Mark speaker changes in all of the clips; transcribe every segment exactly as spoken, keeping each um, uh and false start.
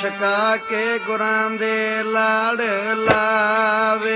Speaker 1: ਛਕਾ ਕੇ ਗੁਰਾਂ ਦੇ ਲਾੜ ਲਾਵੇ।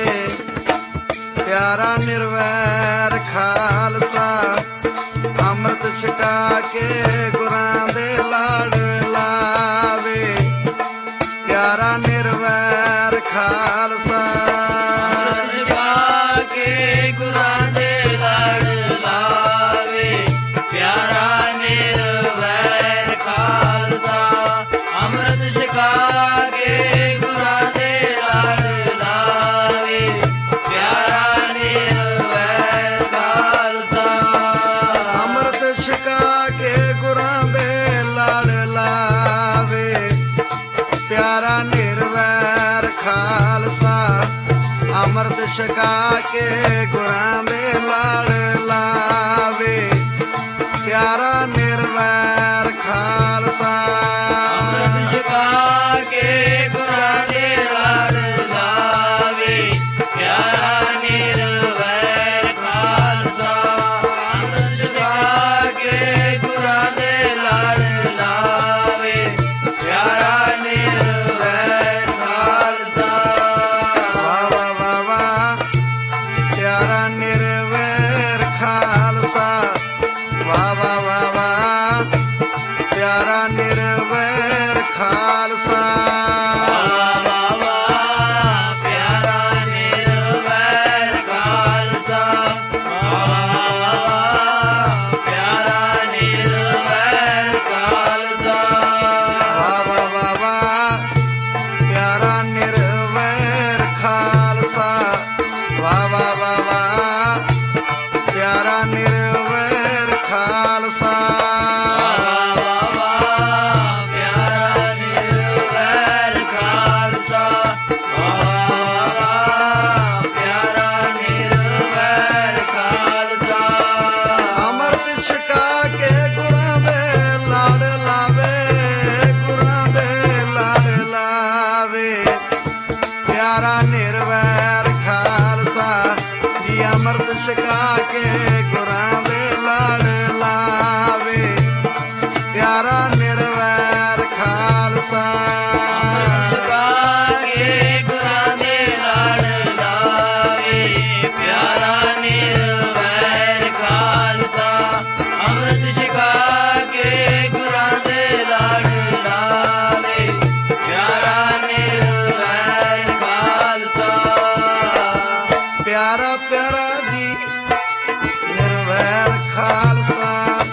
Speaker 1: ਪਿਆਰਾ ਨਿਰਵੈਰ ਖਾਲਸਾ ਅੰਮ੍ਰਿਤ ਛਕਾ ਕੇ ਗੁਰਾਂ ਦੇ ਲਾੜ ਲਾਵੇ। ਪਿਆਰਾ ਨਿਰਵੈਰ ਖਾਲਸਾ
Speaker 2: ਅੰਮ੍ਰਿਤ ਛਕਾ ਕੇ ਗੁਰਾਂ ਦੇ ਲਾੜ ਲਾਵੇ। ਪਿਆਰਾ ਨਿਰਵੈਰ ਖਾਲਸਾ ਅੰਮ੍ਰਿਤ ਛਕਾ ਕੇ ਗੁਰਾਂ ਦੇ ਲਾੜ ਲਾਵੇ। ਪਿਆਰਾ ਨਿਰਵੈਰ ਖਾਲਸਾ
Speaker 1: ਅੰਮ੍ਰਿਤ ਛਕਾ ਕੇ ਗੁਰਾਂ ਦੇ ਲਾੜ ਲਾਵੇ। ਪਿਆਰਾ ਨਿਰਵੈਰ ਖਾਲਸਾ ਅੰਮ੍ਰਿਤ ਛਕਾ ਕੇ ਗੁਰਾਂ ਦੇ ਲਾੜ ਲਾਵੇ। ਪਿਆਰਾ ਨਿਰਵੈਰ ਖਾਲਸਾ
Speaker 2: ਅੰਮ੍ਰਿਤ ਛਕਾ ਕੇ ਗੁਰਾਂ ਦੇ ਲਾੜ ਲਾਵੇ। ਪਿਆਰਾ ਨਿਰਵੈਰ ਖਾਲਸਾ ਅੰਮ੍ਰਿਤ ਛਕਾ ਕੇ ਗੁਰਾਂ ਦੇ ਲਾੜ ਲਾਵੇ। ਪਿਆਰਾ ਨਿਰਵੈਰ ਖਾਲਸਾ
Speaker 1: ਵਾਹ ਵਾਹ ਵਾਹ ਵਾਹ। ਪਿਆਰਾ ਨਿਰਵੈਰ ਖਾਲਸਾ ਵਾਹ ਵਾਹ ਵਾਹ ਵਾਹ। ਪਿਆਰਾ ਨਿਰਵੈਰ ਖਾਲਸਾ
Speaker 2: ਵਾਹ ਵਾਹ ਵਾਹ। ਪਿਆਰਾ ਨਿਰਵੈਰ ਖਾਲਸਾ ਵਾਹ ਵਾਹ ਵਾਹ। ਪਿਆਰਾ ਨਿਰਵੈਰ ਖਾਲਸਾ
Speaker 1: ਵਾਹ ਵਾਹ ਵਾਹ ਵਾਹ। ਪਿਆਰਾ ਨਿਰਵੈਰ ਖਾਲਸਾ ਵਾਹ ਵਾਹ ਵਾਹ ਵਾਹ। ਪਿਆਰਾ ਨਿਰਵੈਰ ਖਾਲਸਾ
Speaker 2: ਵਾਹ ਵਾਹ ਵਾਹ। ਪਿਆਰਾ ਨਿਰਵੈਰ ਖਾਲਸਾ ਵਾਹ ਵਾਹ ਵਾਹ। ਪਿਆਰਾ ਨਿਰਵੈਰ ਖਾਲਸਾ
Speaker 1: ਅੰਮ੍ਰਿਤ ਛਕਾ ਕੇ ਗੁਰਾਂ ਦੇ ਲਾੜ ਲਾਵੇ। ਗੁਰਾਂ ਦੇ ਲਾੜ ਲਾਵੇ। ਪਿਆਰਾ ਨਿਰਵੈਰ ਖਾਲਸਾ ਜੀ ਅੰਮ੍ਰਿਤ ਛਕਾ ਕੇ ਗੁਰਾਂ ਦੇ ਲਾੜ ਲਾਵੇ। ਪਿਆਰਾ ਨਿਰਵੈਰ ਖਾਲਸਾ
Speaker 2: ਛਕਾ ਕੇ ਗੁਰਾਂ ਦੇ ਲਾੜ ਲਾਵੇ। ਪਿਆਰਾ ਨਿਰਵੈਰ ਖਾਲਸਾ ਅੰਮ੍ਰਿਤ ਛਕਾ ਕੇ ਗੁਰਾਂ ਦੇ ਲਾੜ ਲਾਵੇ। ਪਿਆਰਾ ਨਿਰਵੈਰ ਖਾਲਸਾ
Speaker 1: ਪਿਆਰਾ ਪਿਆਰਾ ਜੀ ਨਿਰਵੈਰ ਖਾਲਸਾ।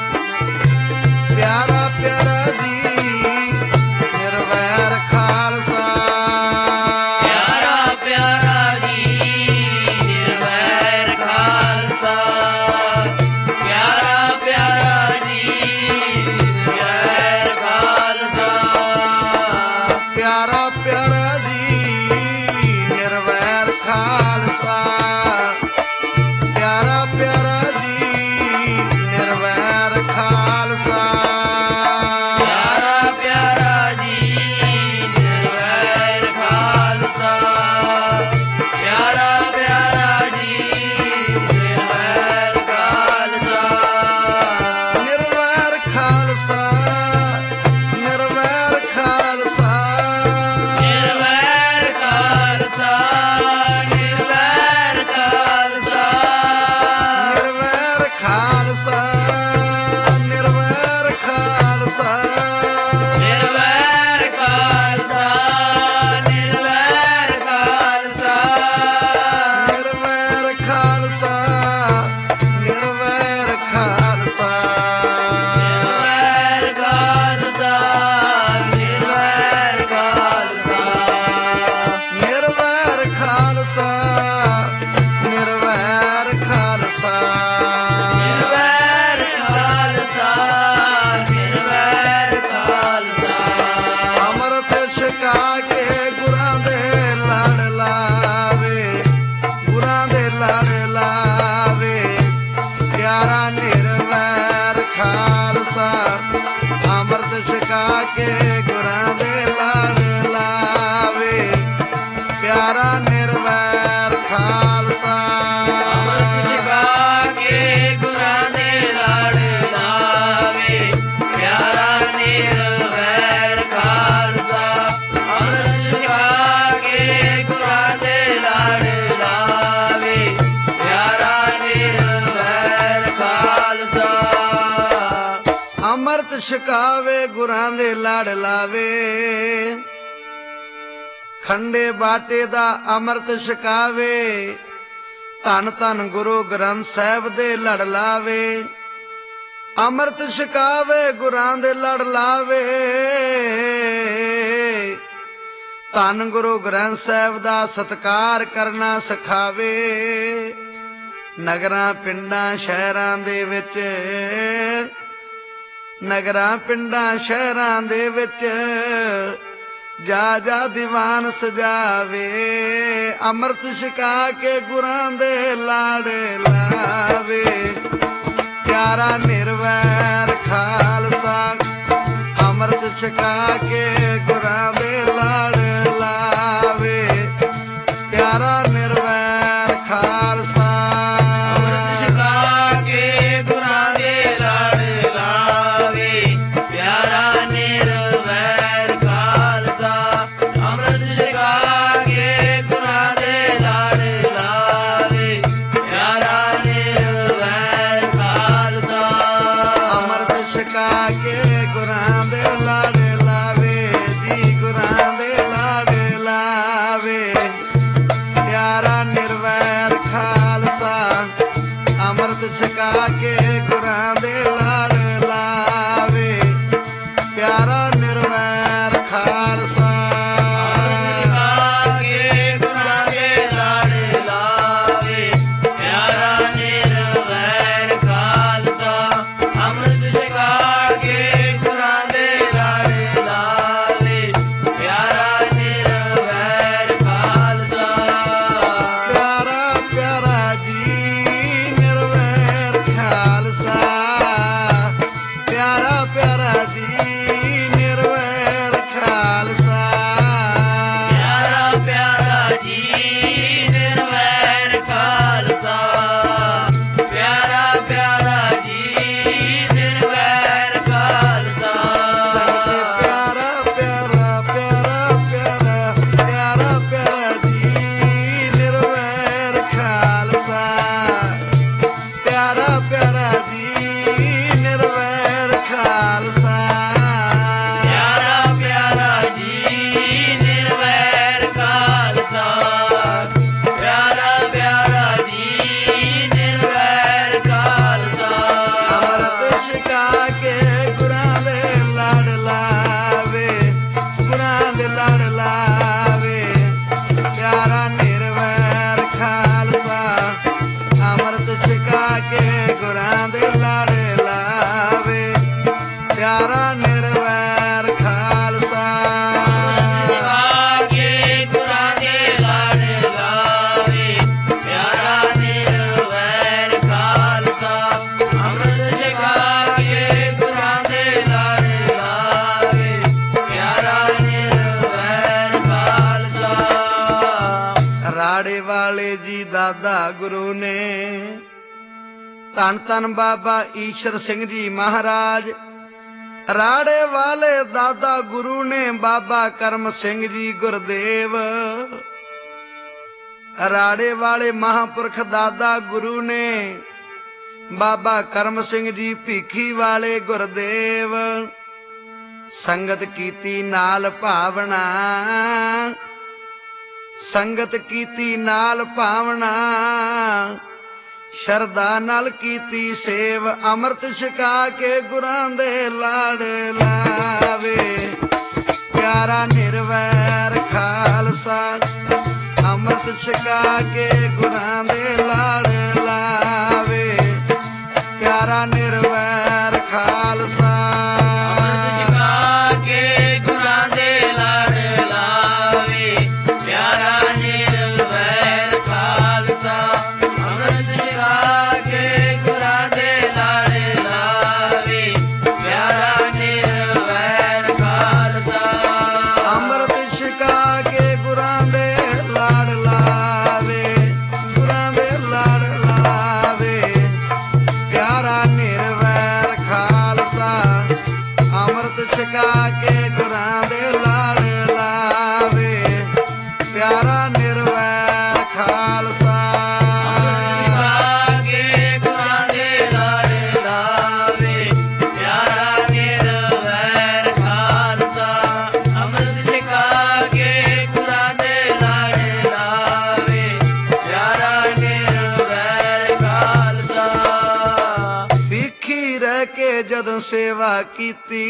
Speaker 1: ਪਿਆਰਾ ਪਿਆਰਾ ਜੀ ਨਿਰਵੈਰ ਖਾਲਸਾ
Speaker 2: ਪਿਆਰਾ ਪਿਆਰਾ ਜੀ ਨਿਰਵੈਰ ਖਾਲਸਾ। ਪਿਆਰਾ ਪਿਆਰਾ ਜੀ ਨਿਰਵੈਰ ਖਾਲਸਾ
Speaker 1: ਪਿਆਰਾ ਪਿਆਰਾ ਜੀ ਨਿਰਵੈਰ ਖਾਲਸਾ। ਪਿਆਰਾ ਪਿਆਰਾ ਜੀ ਨਿਰਵੈਰ ਖਾਲਸਾ
Speaker 2: ਪਿਆਰਾ ਪਿਆਰਾ ਜੀ ਨਿਰਵੈਰ ਖਾਲਸਾ। ਪਿਆਰਾ ਪਿਆਰਾ ਜੀ ਨਿਰਵੈਰ ਖਾਲਸਾ
Speaker 1: ਨਿਰਵੈਰ ਖਾਲਸਾ ਨਿਰਵੈਰ ਖਾਲਸਾ
Speaker 2: ਨਿਰਵੈਰ ਖਾਲਸਾ ਨਿਰਵੈਰ ਖਾਲਸਾ
Speaker 1: ਨਿਰਵੈਰ ਖਾਲਸਾ ਨਿਰਵੈਰ ਖਾਲਸਾ
Speaker 2: ਨਿਰਵੈਰ ਖਾਲਸਾ ਨਿਰਵੈਰ ਖਾਲਸਾ
Speaker 1: ਨਿਰਵੈਰ ਖਾਲਸਾ ਨਿਰਵੈਰ ਖਾਲਸਾ
Speaker 2: ਨਿਰਵੈਰ ਖਾਲਸਾ ਨਿਰਵੈਰ ਖਾਲਸਾ
Speaker 1: ਨਿਰਵੈਰ ਖਾਲਸਾ ਨਿਰਵੈਰ ਖਾਲਸਾ
Speaker 2: ਨਿਰਵੈਰ ਖਾਲਸਾ ਨਿਰਵੈਰ ਖਾਲਸਾ
Speaker 1: ਅੰਮ੍ਰਿਤ ਛਕਾ ਕੇ ਗੁਰਾਂ ਦੇ ਲੜ ਲਾਵੇ। ਗੁਰਾਂ ਦੇ ਲੜ ਲਾਵੇ। ਪਿਆਰਾ ਨਿਰਵੈਰ ਖਾਲਸਾ ਅੰਮ੍ਰਿਤ ਛਕਾ ਕੇ ਗੁਰਾਂ ਦੇ ਲੜ ਲਾਵੇ। ਪਿਆਰਾ ਨਿਰਵੈਰ ਖਾਲਸਾ
Speaker 2: ਅੰਮ੍ਰਿਤ ਛਕਾ ਕੇ ਗੁਰਾਂ ਦੇ ਲਾੜ ਲਾਵੇ। ਪਿਆਰਾ ਨਿਰਵੈਰ ਖਾਲਸਾ
Speaker 1: ਅੰਮ੍ਰਿਤ ਛਕਾਵੇ ਗੁਰਾਂ ਦੇ ਲੜ ਲਾਵੇ ਖੰਡੇ ਬਾਟੇ ਦਾ ਅੰਮ੍ਰਿਤ ਛਕਾਵੇ ਧੰਨ ਧੰਨ ਗੁਰੂ ਗ੍ਰੰਥ ਸਾਹਿਬ ਦੇ ਲੜ ਲਾਵੇ ਅੰਮ੍ਰਿਤ ਛਕਾਵੇ ਗੁਰਾਂ ਦੇ ਲੜ ਲਾਵੇ ਧੰਨ ਗੁਰੂ ਗ੍ਰੰਥ ਸਾਹਿਬ ਦਾ ਸਤਿਕਾਰ ਕਰਨਾ ਸਿਖਾਵੇ ਨਗਰਾਂ ਪਿੰਡਾਂ ਸ਼ਹਿਰਾਂ ਦੇ ਵਿੱਚ ਨਗਰਾਂ ਪਿੰਡਾਂ ਸ਼ਹਿਰਾਂ ਦੇ ਵਿੱਚ ਜਾ ਜਾ ਦੀਵਾਨ ਸਜਾਵੇ ਅੰਮ੍ਰਿਤ ਛਕਾ ਕੇ ਗੁਰਾਂ ਦੇ ਲਾੜ ਲਾਵੇ ਪਿਆਰਾ ਨਿਰਵੈਰ ਖਾਲਸਾ ਅੰਮ੍ਰਿਤ ਛਕਾ ਕੇ ਗੁਰਾਂ ਦੇ ਲਾੜ ਲਾਵੇ ਪਿਆਰਾ ਨਿਰਵੈਰ ਖਾਲਸਾ
Speaker 2: ਅੰਮ੍ਰਿਤ ਛਕਾ ਕੇ ਗੁਰਾਂ ਦੇ ਲੜ ਲਾਵੇ ਪਿਆਰਾ ਨਿਰਵੈਰ ਖਾਲਸਾ ਅੰਮ੍ਰਿਤ ਛਕਾ ਕੇ ਗੁਰਾਂ ਦੇ ਲੜ ਲਾਵੇ ਪਿਆਰਾ ਨਿਰਵੈਰ ਖਾਲਸਾ
Speaker 1: ਅੰਮ੍ਰਿਤ ਛਕਾ ਕੇ ਗੁਰਾਂ ਦੇ ਲੜ ਲਾਵੇ ਜੀ ਗੁਰਾਂ ਦੇ ਲੜ ਲਾਵੇ ਪਿਆਰਾ ਨਿਰਵੈਰ ਖਾਲਸਾ ਅੰਮ੍ਰਿਤ ਛਕਾ ਕੇ ਗੁਰਾਂ ਦੇ ਲੜ ਲਾਵੇ ਪਿਆਰਾ ਨਿਰਵੈਰ ਖਾਲਸਾ
Speaker 2: ਛਕਾ ਕੇ ਗੁਰਾਂ ਦੇ ਲੜ ਲਾਵੇ ਪਿਆਰਾ ਨਿਰਵੈਰ ਖਾਲਸਾ ਅੰਮ੍ਰਿਤ ਛਕਾ ਕੇ ਗੁਰਾਂ ਦੇ ਲੜ ਲਾਵੇ ਪਿਆਰਾ ਨਿਰਵੈਰ ਖਾਲਸਾ
Speaker 1: ਪਿਆਰਾ ਪਿਆਰਾ ਜੀ ਨਿਰਵੈਰ ਖਾਲਸਾ ਪਿਆਰਾ ਪਿਆਰਾ ਜੀ ਨਿਰਵੈਰ ਖਾਲਸਾ
Speaker 2: ਪਿਆਰਾ ਪਿਆਰਾ ਜੀ ਨਿਰਵੈਰ ਖਾਲਸਾ ਪਿਆਰਾ ਪਿਆਰਾ ਜੀ ਨਿਰਵੈਰ ਖਾਲਸਾ
Speaker 1: ਸੰਗਤ ਪਿਆਰਾ ਪਿਆਰਾ ਪਿਆਰਾ ਪਿਆਰਾ ਪਿਆਰਾ ਪਿਆਰਾ ਜੀ ਨਿਰਵੈਰ ਖਾਲਸਾ ਪਿਆਰਾ ਪਿਆਰਾ ਜੀ ਨਿਰਵੈਰ ਖਾਲਸਾ
Speaker 2: ਪਿਆਰਾ ਪਿਆਰਾ ਜੀ ਨਿਰਵੈਰ ਖਾਲਸਾ ਪਿਆਰਾ ਪਿਆਰਾ ਜੀ ਨਿਰਵੈਰ ਖਾਲਸਾ
Speaker 1: ਅੰਮ੍ਰਿਤ ਛਕਾ ਕੇ ਗੁਰਾਂ ਦੇ ਲੜ ਲਾਵੇ ਗੁਰਾਂ ਦੇ ਲੜ ਲਾਵੇ ਪਿਆਰਾ ਨਿਰਵੈਰ ਖਾਲਸਾ ਅੰਮ੍ਰਿਤ ਛਕਾ ਕੇ ਗੁਰਾਂ ਦੇ ਲੜ ਲਾਵੇ ਪਿਆਰਾ ਨਿਰਵੈਰ ਖਾਲਸਾ
Speaker 2: ਛਕਾ ਕੇ ਗੁਰਾਂ ਦੇ ਲੜ ਲਾਵੇ ਪਿਆਰਾ ਨਿਰਵੈਰ ਖਾਲਸਾ ਅੰਮ੍ਰਿਤ ਛਕਾ ਕੇ ਗੁਰਾਂ ਦੇ ਲੜ ਲਾਵੇ ਪਿਆਰਾ ਨਿਰਵੈਰ ਖਾਲਸਾ
Speaker 1: ਰਾੜੇ ਵਾਲੇ ਜੀ ਦਾਦਾ ਗੁਰੂ ਨੇ ਧੰਨ ਧੰਨ ਬਾਬਾ ਈਸ਼ਰ ਸਿੰਘ ਜੀ ਮਹਾਰਾਜ ਰਾੜੇ ਵਾਲੇ ਦਾਦਾ ਗੁਰੂ ਨੇ ਬਾਬਾ ਕਰਮ ਸਿੰਘ ਜੀ ਗੁਰਦੇਵ ਰਾੜੇ ਵਾਲੇ ਮਹਾਂਪੁਰਖ ਦਾਦਾ ਗੁਰੂ ਨੇ ਬਾਬਾ ਕਰਮ ਸਿੰਘ ਜੀ ਭੀਖੀ ਵਾਲੇ ਗੁਰਦੇਵ ਸੰਗਤ ਕੀਤੀ ਨਾਲ ਭਾਵਨਾ ਸੰਗਤ ਕੀਤੀ ਨਾਲ ਭਾਵਨਾ ਸ਼ਰਧਾ ਨਾਲ ਕੀਤੀ ਸੇਵ ਅੰਮ੍ਰਿਤ ਛਕਾ ਕੇ ਗੁਰਾਂ ਦੇ ਲੜ ਲਾਵੇ ਪਿਆਰਾ ਨਿਰਵੈਰ ਖਾਲਸਾ ਅੰਮ੍ਰਿਤ ਛਕਾ ਕੇ ਗੁਰਾਂ ਦੇ ਲੜ ਲਾਵੇ ਪਿਆਰਾ ਨਿਰਵੈਰ ਖਾਲਸਾ
Speaker 2: ਅੰਮ੍ਰਿਤ ਛਕਾ ਕੇ ਗੁਰਾਂ ਦੇ ਲੜ ਲਾਵੇ ਪਿਆਰਾ ਨਿਰਵੈਰ ਖਾਲਸਾ ਅੰਮ੍ਰਿਤ ਛਕਾ ਕੇ ਗੁਰਾਂ ਦੇ ਲੜ ਲਾਵੇ ਪਿਆਰਾ ਨਿਰਵੈਰ ਖਾਲਸਾ
Speaker 1: ਅੰਮ੍ਰਿਤ ਛਕਾ ਕੇ ਗੁਰਾਂ ਦੇ ਲੜ ਲਾਵੇ ਗੁਰਾਂ ਦੇ ਲੜ ਲਾਵੇ ਰਹਿ ਕੇ ਜਦੋਂ ਸੇਵਾ ਕੀਤੀ,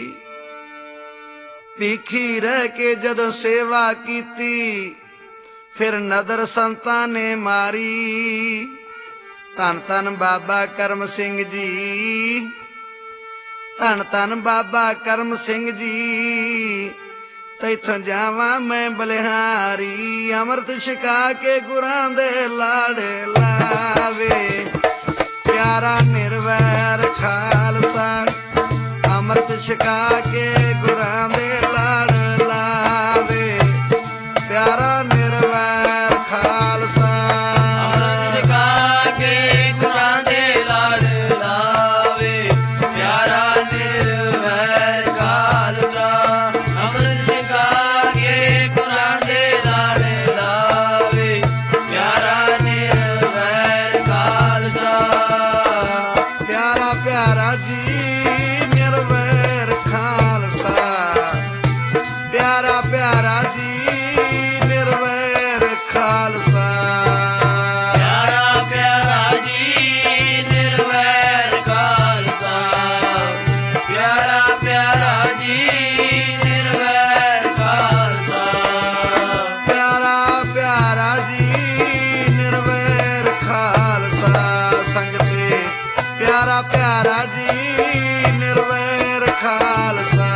Speaker 1: ਭੀਖੀ ਰਹਿ ਕੇ ਜਦੋਂ ਸੇਵਾ ਕੀਤੀ, ਫਿਰ ਨਦਰ ਸੰਤਾਂ ਨੇ ਮਾਰੀ। ਧੰਨ ਧੰਨ ਬਾਬਾ ਕਰਮ ਸਿੰਘ ਜੀ, ਧੰਨ ਧੰਨ ਬਾਬਾ ਕਰਮ ਸਿੰਘ ਜੀ, ਤੈਥੋਂ ਜਾਵਾਂ ਮੈਂ ਬਲਿਹਾਰੀ। ਅੰਮ੍ਰਿਤ ਛਕਾ ਕੇ ਗੁਰਾਂ ਦੇ ਲਾੜੇ ਲਾਵੇ, ਪਿਆਰਾ ਨਿਰਵੈਰ ਖਾਲਸਾ। ਅੰਮ੍ਰਿਤ ਛਕਾ ਕੇ ਗੁਰਾਂ ਦੇ ਲਾੜ ਲਾਵੇ, ਪਿਆਰਾ ਨਿਰਵੈਰ ਖਾਲਸਾ।
Speaker 2: ਅੰਮ੍ਰਿਤ ਛਕਾ ਕੇ ਗੁਰਾਂ ਦੇ ਲਾੜ ਲਾਵੇ, ਪਿਆਰਾ ਨਿਰਵੈਰ ਖਾਲਸਾ। ਅੰਮ੍ਰਿਤ ਛਕਾ ਕੇ ਗੁਰਾਂ ਦੇ ਲਾੜ ਲਾਵੇ, ਪਿਆਰਾ ਨਿਰਵੈਰ ਖਾਲਸਾ।
Speaker 1: ਪਿਆਰਾ ਪਿਆਰਾ ਜੀ ਨਿਰਵੈਰ ਖਾਲਸਾ, ਪਿਆਰਾ ਪਿਆਰਾ ਜੀ ਨਿਰਵੈਰ ਖਾਲਸਾ।
Speaker 2: ਪਿਆਰਾ ਪਿਆਰਾ ਜੀ ਨਿਰਵੈਰ ਖਾਲਸਾ, ਪਿਆਰਾ ਪਿਆਰਾ ਜੀ ਨਿਰਵੈਰ ਖਾਲਸਾ।
Speaker 1: ਪਿਆਰਾ ਪਿਆਰਾ ਜੀ ਨਿਰਵੈਰ ਖਾਲਸਾ। ਸੰਗਤੇ ਪਿਆਰਾ ਪਿਆਰਾ ਜੀ ਨਿਰਵੈਰ ਖਾਲਸਾ।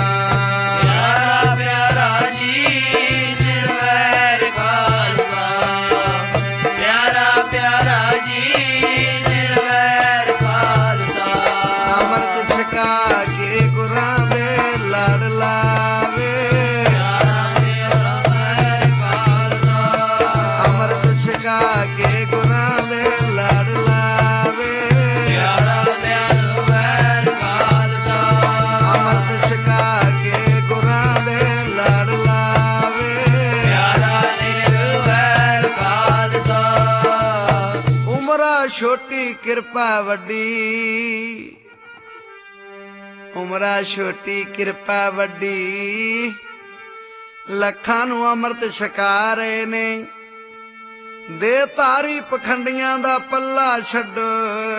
Speaker 2: ਪਿਆਰਾ ਪਿਆਰਾ ਜੀ ਨਿਰਵੈਰ ਖਾਲਸਾ, ਪਿਆਰਾ ਪਿਆਰਾ ਜੀ ਨਿਰਵੈਰ ਖਾਲਸਾ।
Speaker 1: ਅੰਮ੍ਰਿਤ ਛਕਾ ਕੇ ਗੁਰਾਂ ਦੇ ਲੜ ਲਾਵੇ,
Speaker 2: ਪਿਆਰਾ ਨਿਰਵੈਰ ਖਾਲਸਾ।
Speaker 1: ਅੰਮ੍ਰਿਤ ਛਕਾ ਕੇ ਗੁਰਾਂ ਦੇ ਲੜ ਲਾਵੇ,
Speaker 2: ਪਿਆਰਾ ਨਿਰਵੈਰ ਖਾਲਸਾ।
Speaker 1: ਅੰਮ੍ਰਿਤ ਛਕਾ ਕੇ ਗੁਰਾਂ ਦੇ ਲੜ ਲਾਵੇ।
Speaker 2: ਪਿਆਰਾ ਨਿਰਵੈਰ ਖਾਲਸਾ।
Speaker 1: ਉਮਰਾ ਛੋਟੀ ਕਿਰਪਾ ਵੱਡੀ, ਉਮਰਾ ਛੋਟੀ ਕਿਰਪਾ ਵੱਡੀ, ਲੱਖਾਂ ਨੂੰ ਅੰਮ੍ਰਿਤ ਛਕਾ ਰਹੇ ਨੇ। ਦੇ ਧਾਰੀ ਪਖੰਡੀਆਂ ਦਾ ਪੱਲਾ ਛੱਡੋ,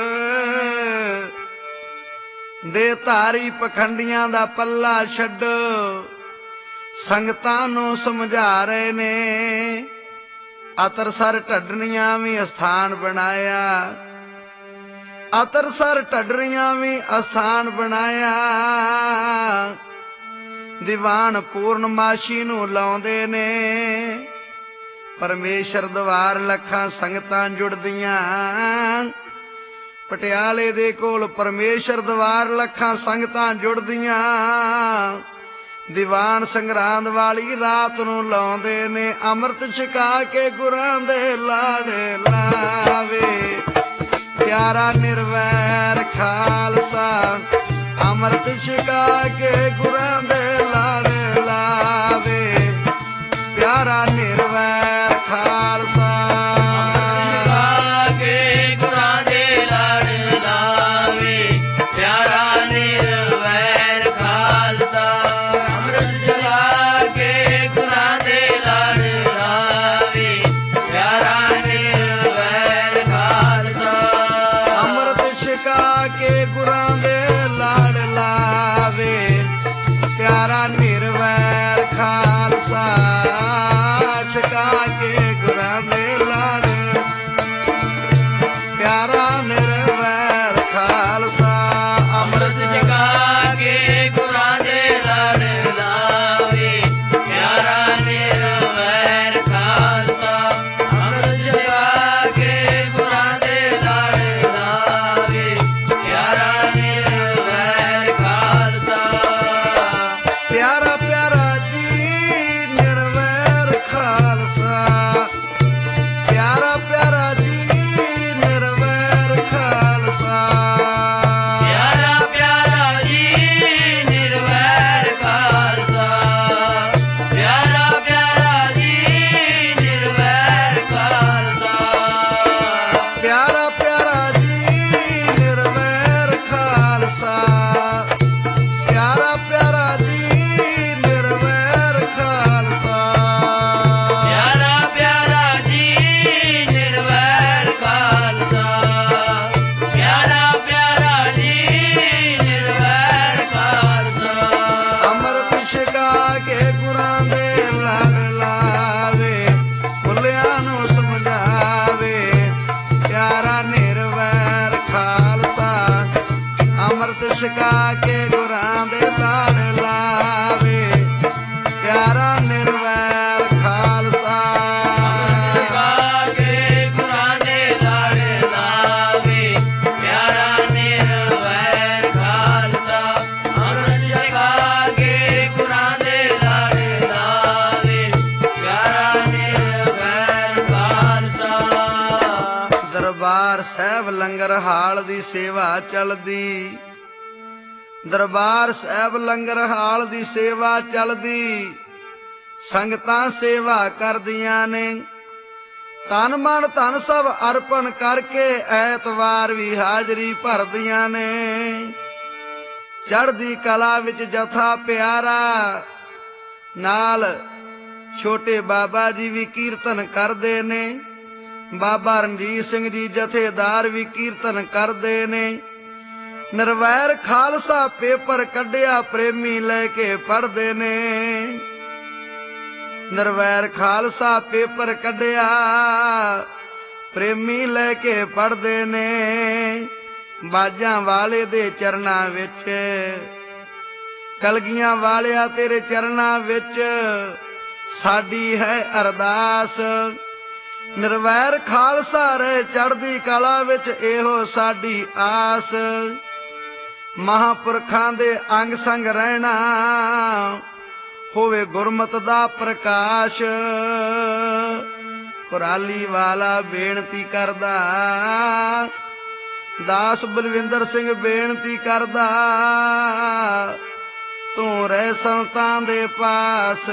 Speaker 1: ਦੇ ਧਾਰੀ ਪਖੰਡੀਆਂ ਦਾ ਪੱਲਾ ਛੱਡੋ, ਸੰਗਤਾਂ ਨੂੰ ਸਮਝਾ ਰਹੇ ਨੇ। ਅਤਰਸਰ ਢੱਡਣੀਆਂ ਵੀ ਅਸਥਾਨ ਬਣਾਇਆ, ਅਤਰਸਰ ਢੱਡਰੀਆਂ ਵੀ ਅਸਥਾਨ ਬਣਾਇਆ। ਦੀਵਾਨ ਪੂਰਨਮਾਸ਼ੀ ਨੂੰ ਲਾਉਂਦੇ ਨੇ, ਪਰਮੇਸ਼ਰ ਦਵਾਰ ਲੱਖਾਂ ਸੰਗਤਾਂ ਜੁੜਦੀਆਂ। ਪਟਿਆਲੇ ਦੇ ਕੋਲ ਪਰਮੇਸ਼ਰ ਦਵਾਰ ਲੱਖਾਂ ਸੰਗਤਾਂ ਜੁੜਦੀਆਂ। ਦੀਵਾਨ ਸੰਗਰਾਂਦ ਵਾਲੀ ਰਾਤ ਨੂੰ ਲਾਉਂਦੇ ਨੇ, ਅੰਮ੍ਰਿਤ ਛਕਾ ਕੇ ਗੁਰਾਂ ਦੇ ਲਾੜੇ ਲਾਵੇ। ਪਿਆਰਾ ਨਿਰਵੈਰ ਖਾਲਸਾ, ਅੰਮ੍ਰਿਤ ਛਕਾ ਕੇ ਗੁਰਾਂ ਦੇ ਲਾੜੇ ਲਾਵੇ। ਪਿਆਰਾ ਨਿਰਵੈਰ ਖਾਲਸਾ।
Speaker 2: ਛਕਾ ਕੇ ਗੁਰਾਂ ਦੇ ਲਾੜ ਲਾਵੇ, ਪਿਆਰਾ ਨਿਰਵੈਰ ਖਾਲਸਾ। ਅੰਮ੍ਰਿਤ ਛਕਾ ਕੇ ਗੁਰਾਂ ਦੇ ਲਾੜ ਲਾਵੇ, ਪਿਆਰਾ ਨਿਰਵੈਰ ਖਾਲਸਾ।
Speaker 1: ਅੰਮ੍ਰਿਤ ਛਕਾ ਕੇ ਗੁਰਾਂ ਦੇ ਲਾੜ ਲਾਵੇ, ਪਿਆਰਾ ਛਕਾ ਕੇ ਗੁਰਾਂ ਦੇ ਲਾੜ ਲਾਵੇ ਪਿਆਰਾ ਨਿਰਵੈਰ ਖਾਲਸਾ
Speaker 2: ਛਕਾ ਕੇ ਗੁਰਾਂ ਦੇ ਲੜ ਲਾਵੇ ਪਿਆਰਾ ਨਿਰਵੈਰ ਖਾਲਸਾ ਅੰਮ੍ਰਿਤ ਛਕਾ ਕੇ ਗੁਰਾਂ ਦੇ ਲੜ ਲਾਵੇ ਪਿਆਰਾ ਨਿਰਵੈਰ ਖਾਲਸਾ।
Speaker 1: ਦਰਬਾਰ ਸਾਹਿਬ ਲੰਗਰ ਹਾਲ ਦੀ ਸੇਵਾ ਚੱਲਦੀ ਦਰਬਾਰ ਸਾਹਿਬ ਲੰਗਰ ਹਾਲ ਦੀ ਸੇਵਾ ਚੱਲਦੀ ਸੰਗਤਾਂ ਸੇਵਾ ਕਰਦੀਆਂ ਨੇ ਤਨ ਮਨ ਧਨ ਸਭ ਅਰਪਣ ਕਰਕੇ ਐਤਵਾਰ ਵੀ ਹਾਜ਼ਰੀ ਭਰਦੀਆਂ ਨੇ ਚੜ੍ਹਦੀ ਕਲਾ ਵਿੱਚ ਜਥਾ ਪਿਆਰਾ ਨਾਲ ਛੋਟੇ ਬਾਬਾ ਜੀ ਵੀ ਕੀਰਤਨ ਕਰਦੇ ਨੇ ਬਾਬਾ ਰਣਜੀਤ ਸਿੰਘ ਜੀ ਜਥੇਦਾਰ ਵੀ ਕੀਰਤਨ ਕਰਦੇ ਨੇ ਨਿਰਵੈਰ ਖਾਲਸਾ ਪੇਪਰ ਕੱਢਿਆ ਪ੍ਰੇਮੀ ਲੈ ਕੇ ਪੜ੍ਹਦੇ ਨੇ ਨਿਰਵੈਰ ਖਾਲਸਾ ਪੇਪਰ ਕੱਢਿਆ ਪ੍ਰੇਮੀ ਲੈ ਕੇ ਪੜ੍ਹਦੇ ਨੇ ਬਾਜਾਂ ਵਾਲੇ ਦੇ ਚਰਨਾਂ ਵਿੱਚ ਕਲਗੀਆਂ ਵਾਲਿਆ ਤੇਰੇ ਚਰਨਾਂ ਵਿੱਚ ਸਾਡੀ ਹੈ ਅਰਦਾਸ ਨਿਰਵੈਰ ਖਾਲਸਾ ਰਹਿ ਚੜ੍ਹਦੀ ਕਲਾ ਵਿੱਚ ਇਹੋ ਸਾਡੀ ਆਸ ਮਹਾਂਪੁਰਖਾਂ ਦੇ ਅੰਗ ਸੰਗ ਰਹਿਣਾ ਹੋਵੇ ਗੁਰਮਤ ਦਾ ਪ੍ਰਕਾਸ਼ ਕੁਰਾਲੀ ਵਾਲਾ ਬੇਨਤੀ ਕਰਦਾ ਦਾਸ ਬਲਵਿੰਦਰ ਸਿੰਘ ਬੇਨਤੀ ਕਰਦਾ ਤੂੰ ਰਹਿ ਸੰਤਾਂ ਦੇ ਪਾਸ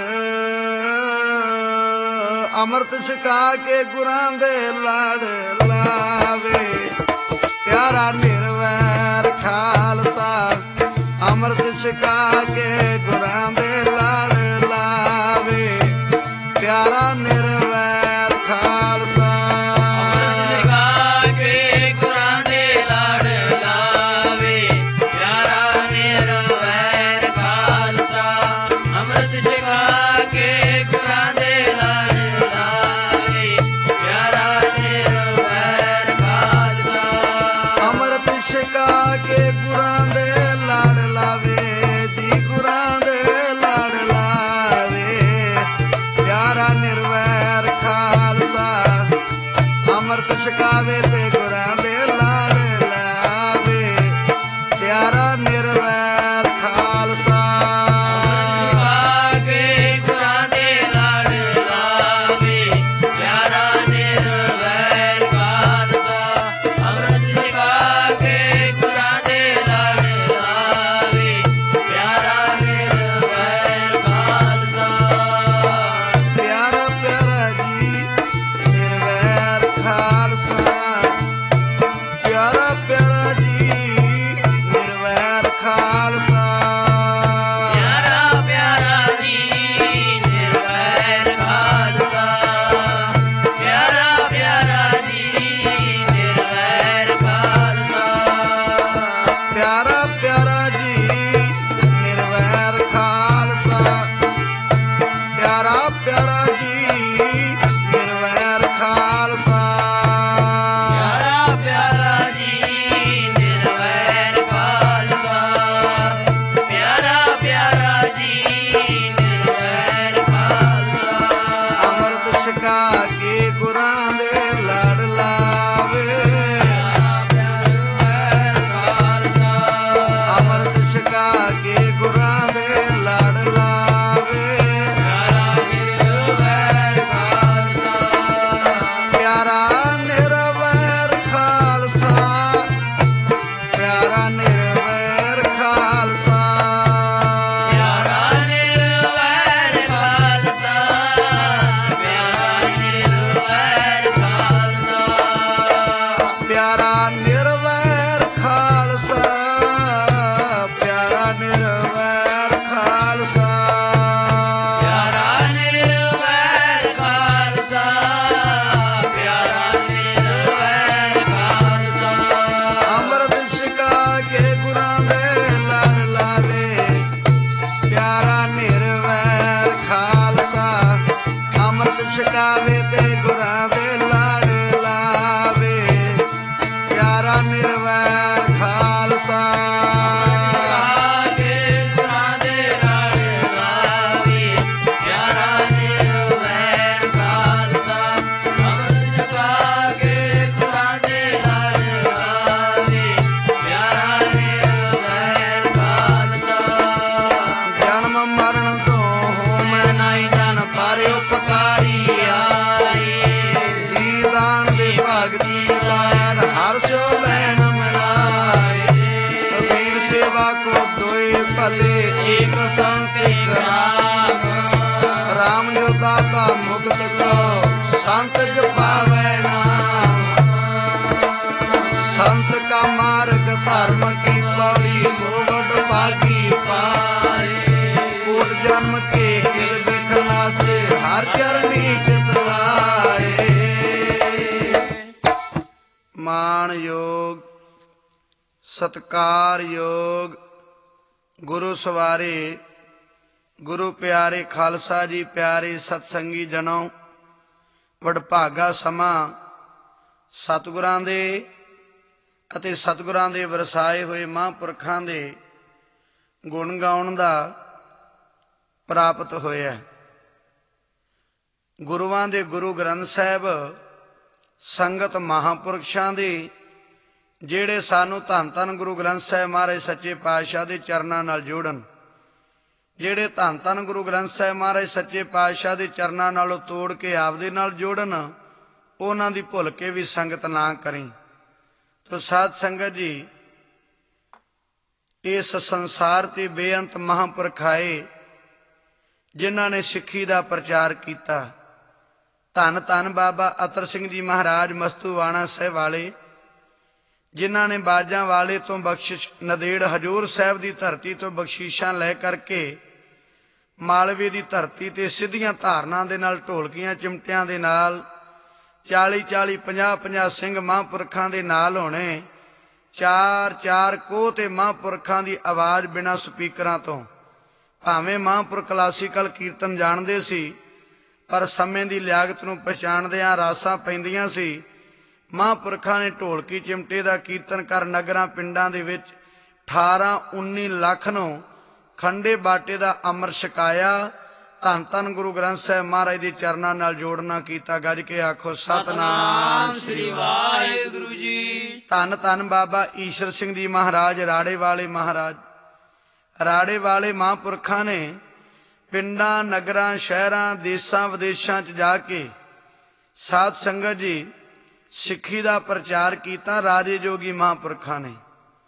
Speaker 1: ਅੰਮ੍ਰਿਤ ਛਕਾ ਕੇ ਗੁਰਾਂ ਦੇ ਲੜ ਲਾਵੇ ਪਿਆਰਾ ਨਿਰਵੈਰ ਖਾਲਸਾ ਅੰਮ੍ਰਿਤ ਛਕਾ ਕੇ ਗੁਰਾਂ ਦੇ ਲੜ ਲਾਵੇ ਪਿਆਰਾ ਨਿਰਵੈਰ ਖਾਲਸਾ
Speaker 2: ਅੰਮ੍ਰਿਤ ਛਕਾ ਕੇ ਗੁਰਾਂ ਦੇ ਲੜ ਲਾਵੇ ਪਿਆਰਾ ਨਿਰਵੈਰ ਖਾਲਸਾ ਅੰਮ੍ਰਿਤ ਛਕਾ ਕੇ ਗੁਰਾਂ ਦੇ ਲੜ ਲਾਵੇ ਪਿਆਰਾ ਨਿਰਵੈਰ ਖਾਲਸਾ
Speaker 1: ਅੰਮ੍ਰਿਤ ਛਕਾ ਕੇ ਗੁਰਾਂ ਦੇ ਲੜ ਲਾਵੇ ਜੀ ਗੁਰਾਂ ਦੇ ਲੜ ਲਾਵੇ ਪਿਆਰਾ ਨਿਰਵੈਰ ਖਾਲਸਾ ਅੰਮ੍ਰਿਤ ਛਕਾਵੇ ਤੇ ਗੁਰਾਂ ਦੇ ਲੜ ਲਾਵੇ ਪਿਆਰਾ ਨਿਰਵੈਰ ਖਾਲਸਾ
Speaker 2: ਛਕਾ ਕੇ ਗੁਰਾਂ ਦੇ ਲੜ ਲਾਵੇ ਪਿਆਰਾ ਨਿਰਵੈਰ ਖਾਲਸਾ ਅੰਮ੍ਰਿਤ ਛਕਾ ਕੇ ਗੁਰਾਂ ਦੇ ਏਕ ਸੰਤ ਏਕ ਰਾਮ
Speaker 1: ਰਾਮ ਜੋ ਦਾਤਾ ਮੁਕਤ ਕੋ ਸੰਤ ਜਪਾਵੈ ਨਾਮ ਸੰਤ ਕਾ ਮਾਰਗ ਧਰਮ ਕੀ ਪੌੜੀ ਮੋੜ ਭਾਗੀ ਪਾਏ ਕੋਟ ਜਨਮ ਕੇ ਕਿਲ ਬਿਖਲਾ ਸੇ ਹਰ ਚਰਨੀ ਚਿਤ ਲਾਏ ਮਾਣ ਯੋਗ ਸਤਕਾਰ ਯੋਗ ਗੁਰੂ ਸਵਾਰੇ ਗੁਰੂ ਪਿਆਰੇ ਖਾਲਸਾ ਜੀ ਪਿਆਰੇ ਸਤਸੰਗੀ ਜਨੋ ਵਡਭਾਗਾ ਸਮਾਂ ਸਤਿਗੁਰਾਂ ਦੇ ਅਤੇ ਸਤਿਗੁਰਾਂ ਦੇ ਵਰਸਾਏ ਹੋਏ ਮਹਾਂਪੁਰਖਾਂ ਦੇ ਗੁਣ ਗਾਉਣ ਦਾ ਪ੍ਰਾਪਤ ਹੋਇਆ। ਗੁਰੂਆਂ ਦੇ ਗੁਰੂ ਗ੍ਰੰਥ ਸਾਹਿਬ ਸੰਗਤ ਮਹਾਂਪੁਰਖਾਂ ਦੇ ਜਿਹੜੇ ਸਾਨੂੰ ਧੰਨ ਧੰਨ ਗੁਰੂ ਗ੍ਰੰਥ ਸਾਹਿਬ ਮਹਾਰਾਜ ਸੱਚੇ ਪਾਤਸ਼ਾਹ ਦੇ ਚਰਨਾਂ ਨਾਲ ਜੋੜਨ, ਜਿਹੜੇ ਧੰਨ ਧੰਨ ਗੁਰੂ ਗ੍ਰੰਥ ਸਾਹਿਬ ਮਹਾਰਾਜ ਸੱਚੇ ਪਾਤਸ਼ਾਹ ਦੇ ਚਰਨਾਂ ਨਾਲੋਂ ਤੋੜ ਕੇ ਆਪਦੇ ਨਾਲ ਜੋੜਨ, ਉਹਨਾਂ ਦੀ ਭੁੱਲ ਕੇ ਵੀ ਸੰਗਤ ਨਾ ਕਰੀ। ਤੋ ਸਾਧ ਸੰਗਤ ਜੀ, ਇਸ ਸੰਸਾਰ ਤੇ ਬੇਅੰਤ ਮਹਾਂਪੁਰਖ ਆਏ ਜਿਨ੍ਹਾਂ ਨੇ ਸਿੱਖੀ ਦਾ ਪ੍ਰਚਾਰ ਕੀਤਾ। ਧੰਨ ਧੰਨ ਬਾਬਾ ਅਤਰ ਸਿੰਘ ਜੀ ਮਹਾਰਾਜ ਮਸਤੂਆਣਾ ਸਾਹਿਬ ਵਾਲੇ, ਜਿਨ੍ਹਾਂ ਨੇ ਬਾਜਾਂ ਵਾਲੇ ਤੋਂ ਬਖਸ਼ਿਸ਼ ਨਦੇੜ ਹਜੂਰ ਸਾਹਿਬ ਦੀ ਧਰਤੀ ਤੋਂ ਬਖਸ਼ੀਸ਼ਾਂ ਲੈ ਕਰਕੇ ਮਾਲਵੇ ਦੀ ਧਰਤੀ ਤੇ ਸਿੱਧੀਆਂ ਧਾਰਨਾਂ ਦੇ ਨਾਲ ਢੋਲਕੀਆਂ ਚਿਮਟਿਆਂ ਦੇ ਨਾਲ ਚਾਲੀ ਚਾਲੀ ਪੰਜਾਹ ਪੰਜਾਹ ਸਿੰਘ ਮਹਾਂਪੁਰਖਾਂ ਦੇ ਨਾਲ ਹੋਣੇ। ਚਾਰ ਚਾਰ ਕੋਹ ਤੇ ਮਹਾਂਪੁਰਖਾਂ ਦੀ ਆਵਾਜ਼ ਬਿਨਾਂ ਸਪੀਕਰਾਂ ਤੋਂ। ਭਾਵੇਂ ਮਹਾਂਪੁਰਖ ਕਲਾਸੀਕਲ ਕੀਰਤਨ ਜਾਣਦੇ ਸੀ, ਪਰ ਸਮੇਂ ਦੀ ਲਿਆਕਤ ਨੂੰ ਪਛਾਣਦਿਆਂ ਰਾਸਾਂ ਪੈਂਦੀਆਂ ਸੀ। ਮਹਾਂਪੁਰਖਾਂ ਨੇ ਢੋਲਕੀ ਚਿਮਟੇ ਦਾ ਕੀਰਤਨ ਕਰ ਨਗਰਾਂ ਪਿੰਡਾਂ ਦੇ ਵਿੱਚ ਅਠਾਰਾਂ ਉੱਨੀ ਲੱਖ ਨੂੰ ਖੰਡੇ ਬਾਟੇ ਦਾ ਅੰਮ੍ਰਿਤ ਛਕਾਇਆ। ਧੰਨ ਧੰਨ ਗੁਰੂ ਗ੍ਰੰਥ ਸਾਹਿਬ ਮਹਾਰਾਜ ਦੇ ਚਰਨਾਂ ਨਾਲ ਜੋੜਨਾ ਕੀਤਾ। ਗੱਜ ਕੇ ਆਖੋ ਸਤਿਨਾਮ
Speaker 2: ਸ੍ਰੀ ਵਾਹਿਗੁਰੂ ਜੀ।
Speaker 1: ਧੰਨ ਧੰਨ ਬਾਬਾ ਈਸ਼ਰ ਸਿੰਘ ਜੀ ਮਹਾਰਾਜ ਰਾੜੇ ਵਾਲੇ ਮਹਾਰਾਜ। ਰਾੜੇ ਵਾਲੇ ਮਹਾਂਪੁਰਖਾਂ ਨੇ ਪਿੰਡਾਂ ਨਗਰਾਂ ਸ਼ਹਿਰਾਂ ਦੇਸਾਂ ਵਿਦੇਸ਼ਾਂ 'ਚ ਜਾ ਕੇ ਸਾਧ ਸੰਗਤ ਜੀ ਸਿੱਖੀ ਦਾ ਪ੍ਰਚਾਰ ਕੀਤਾ। ਰਾਜੇ ਜੋਗੀ ਮਹਾਂਪੁਰਖਾਂ ਨੇ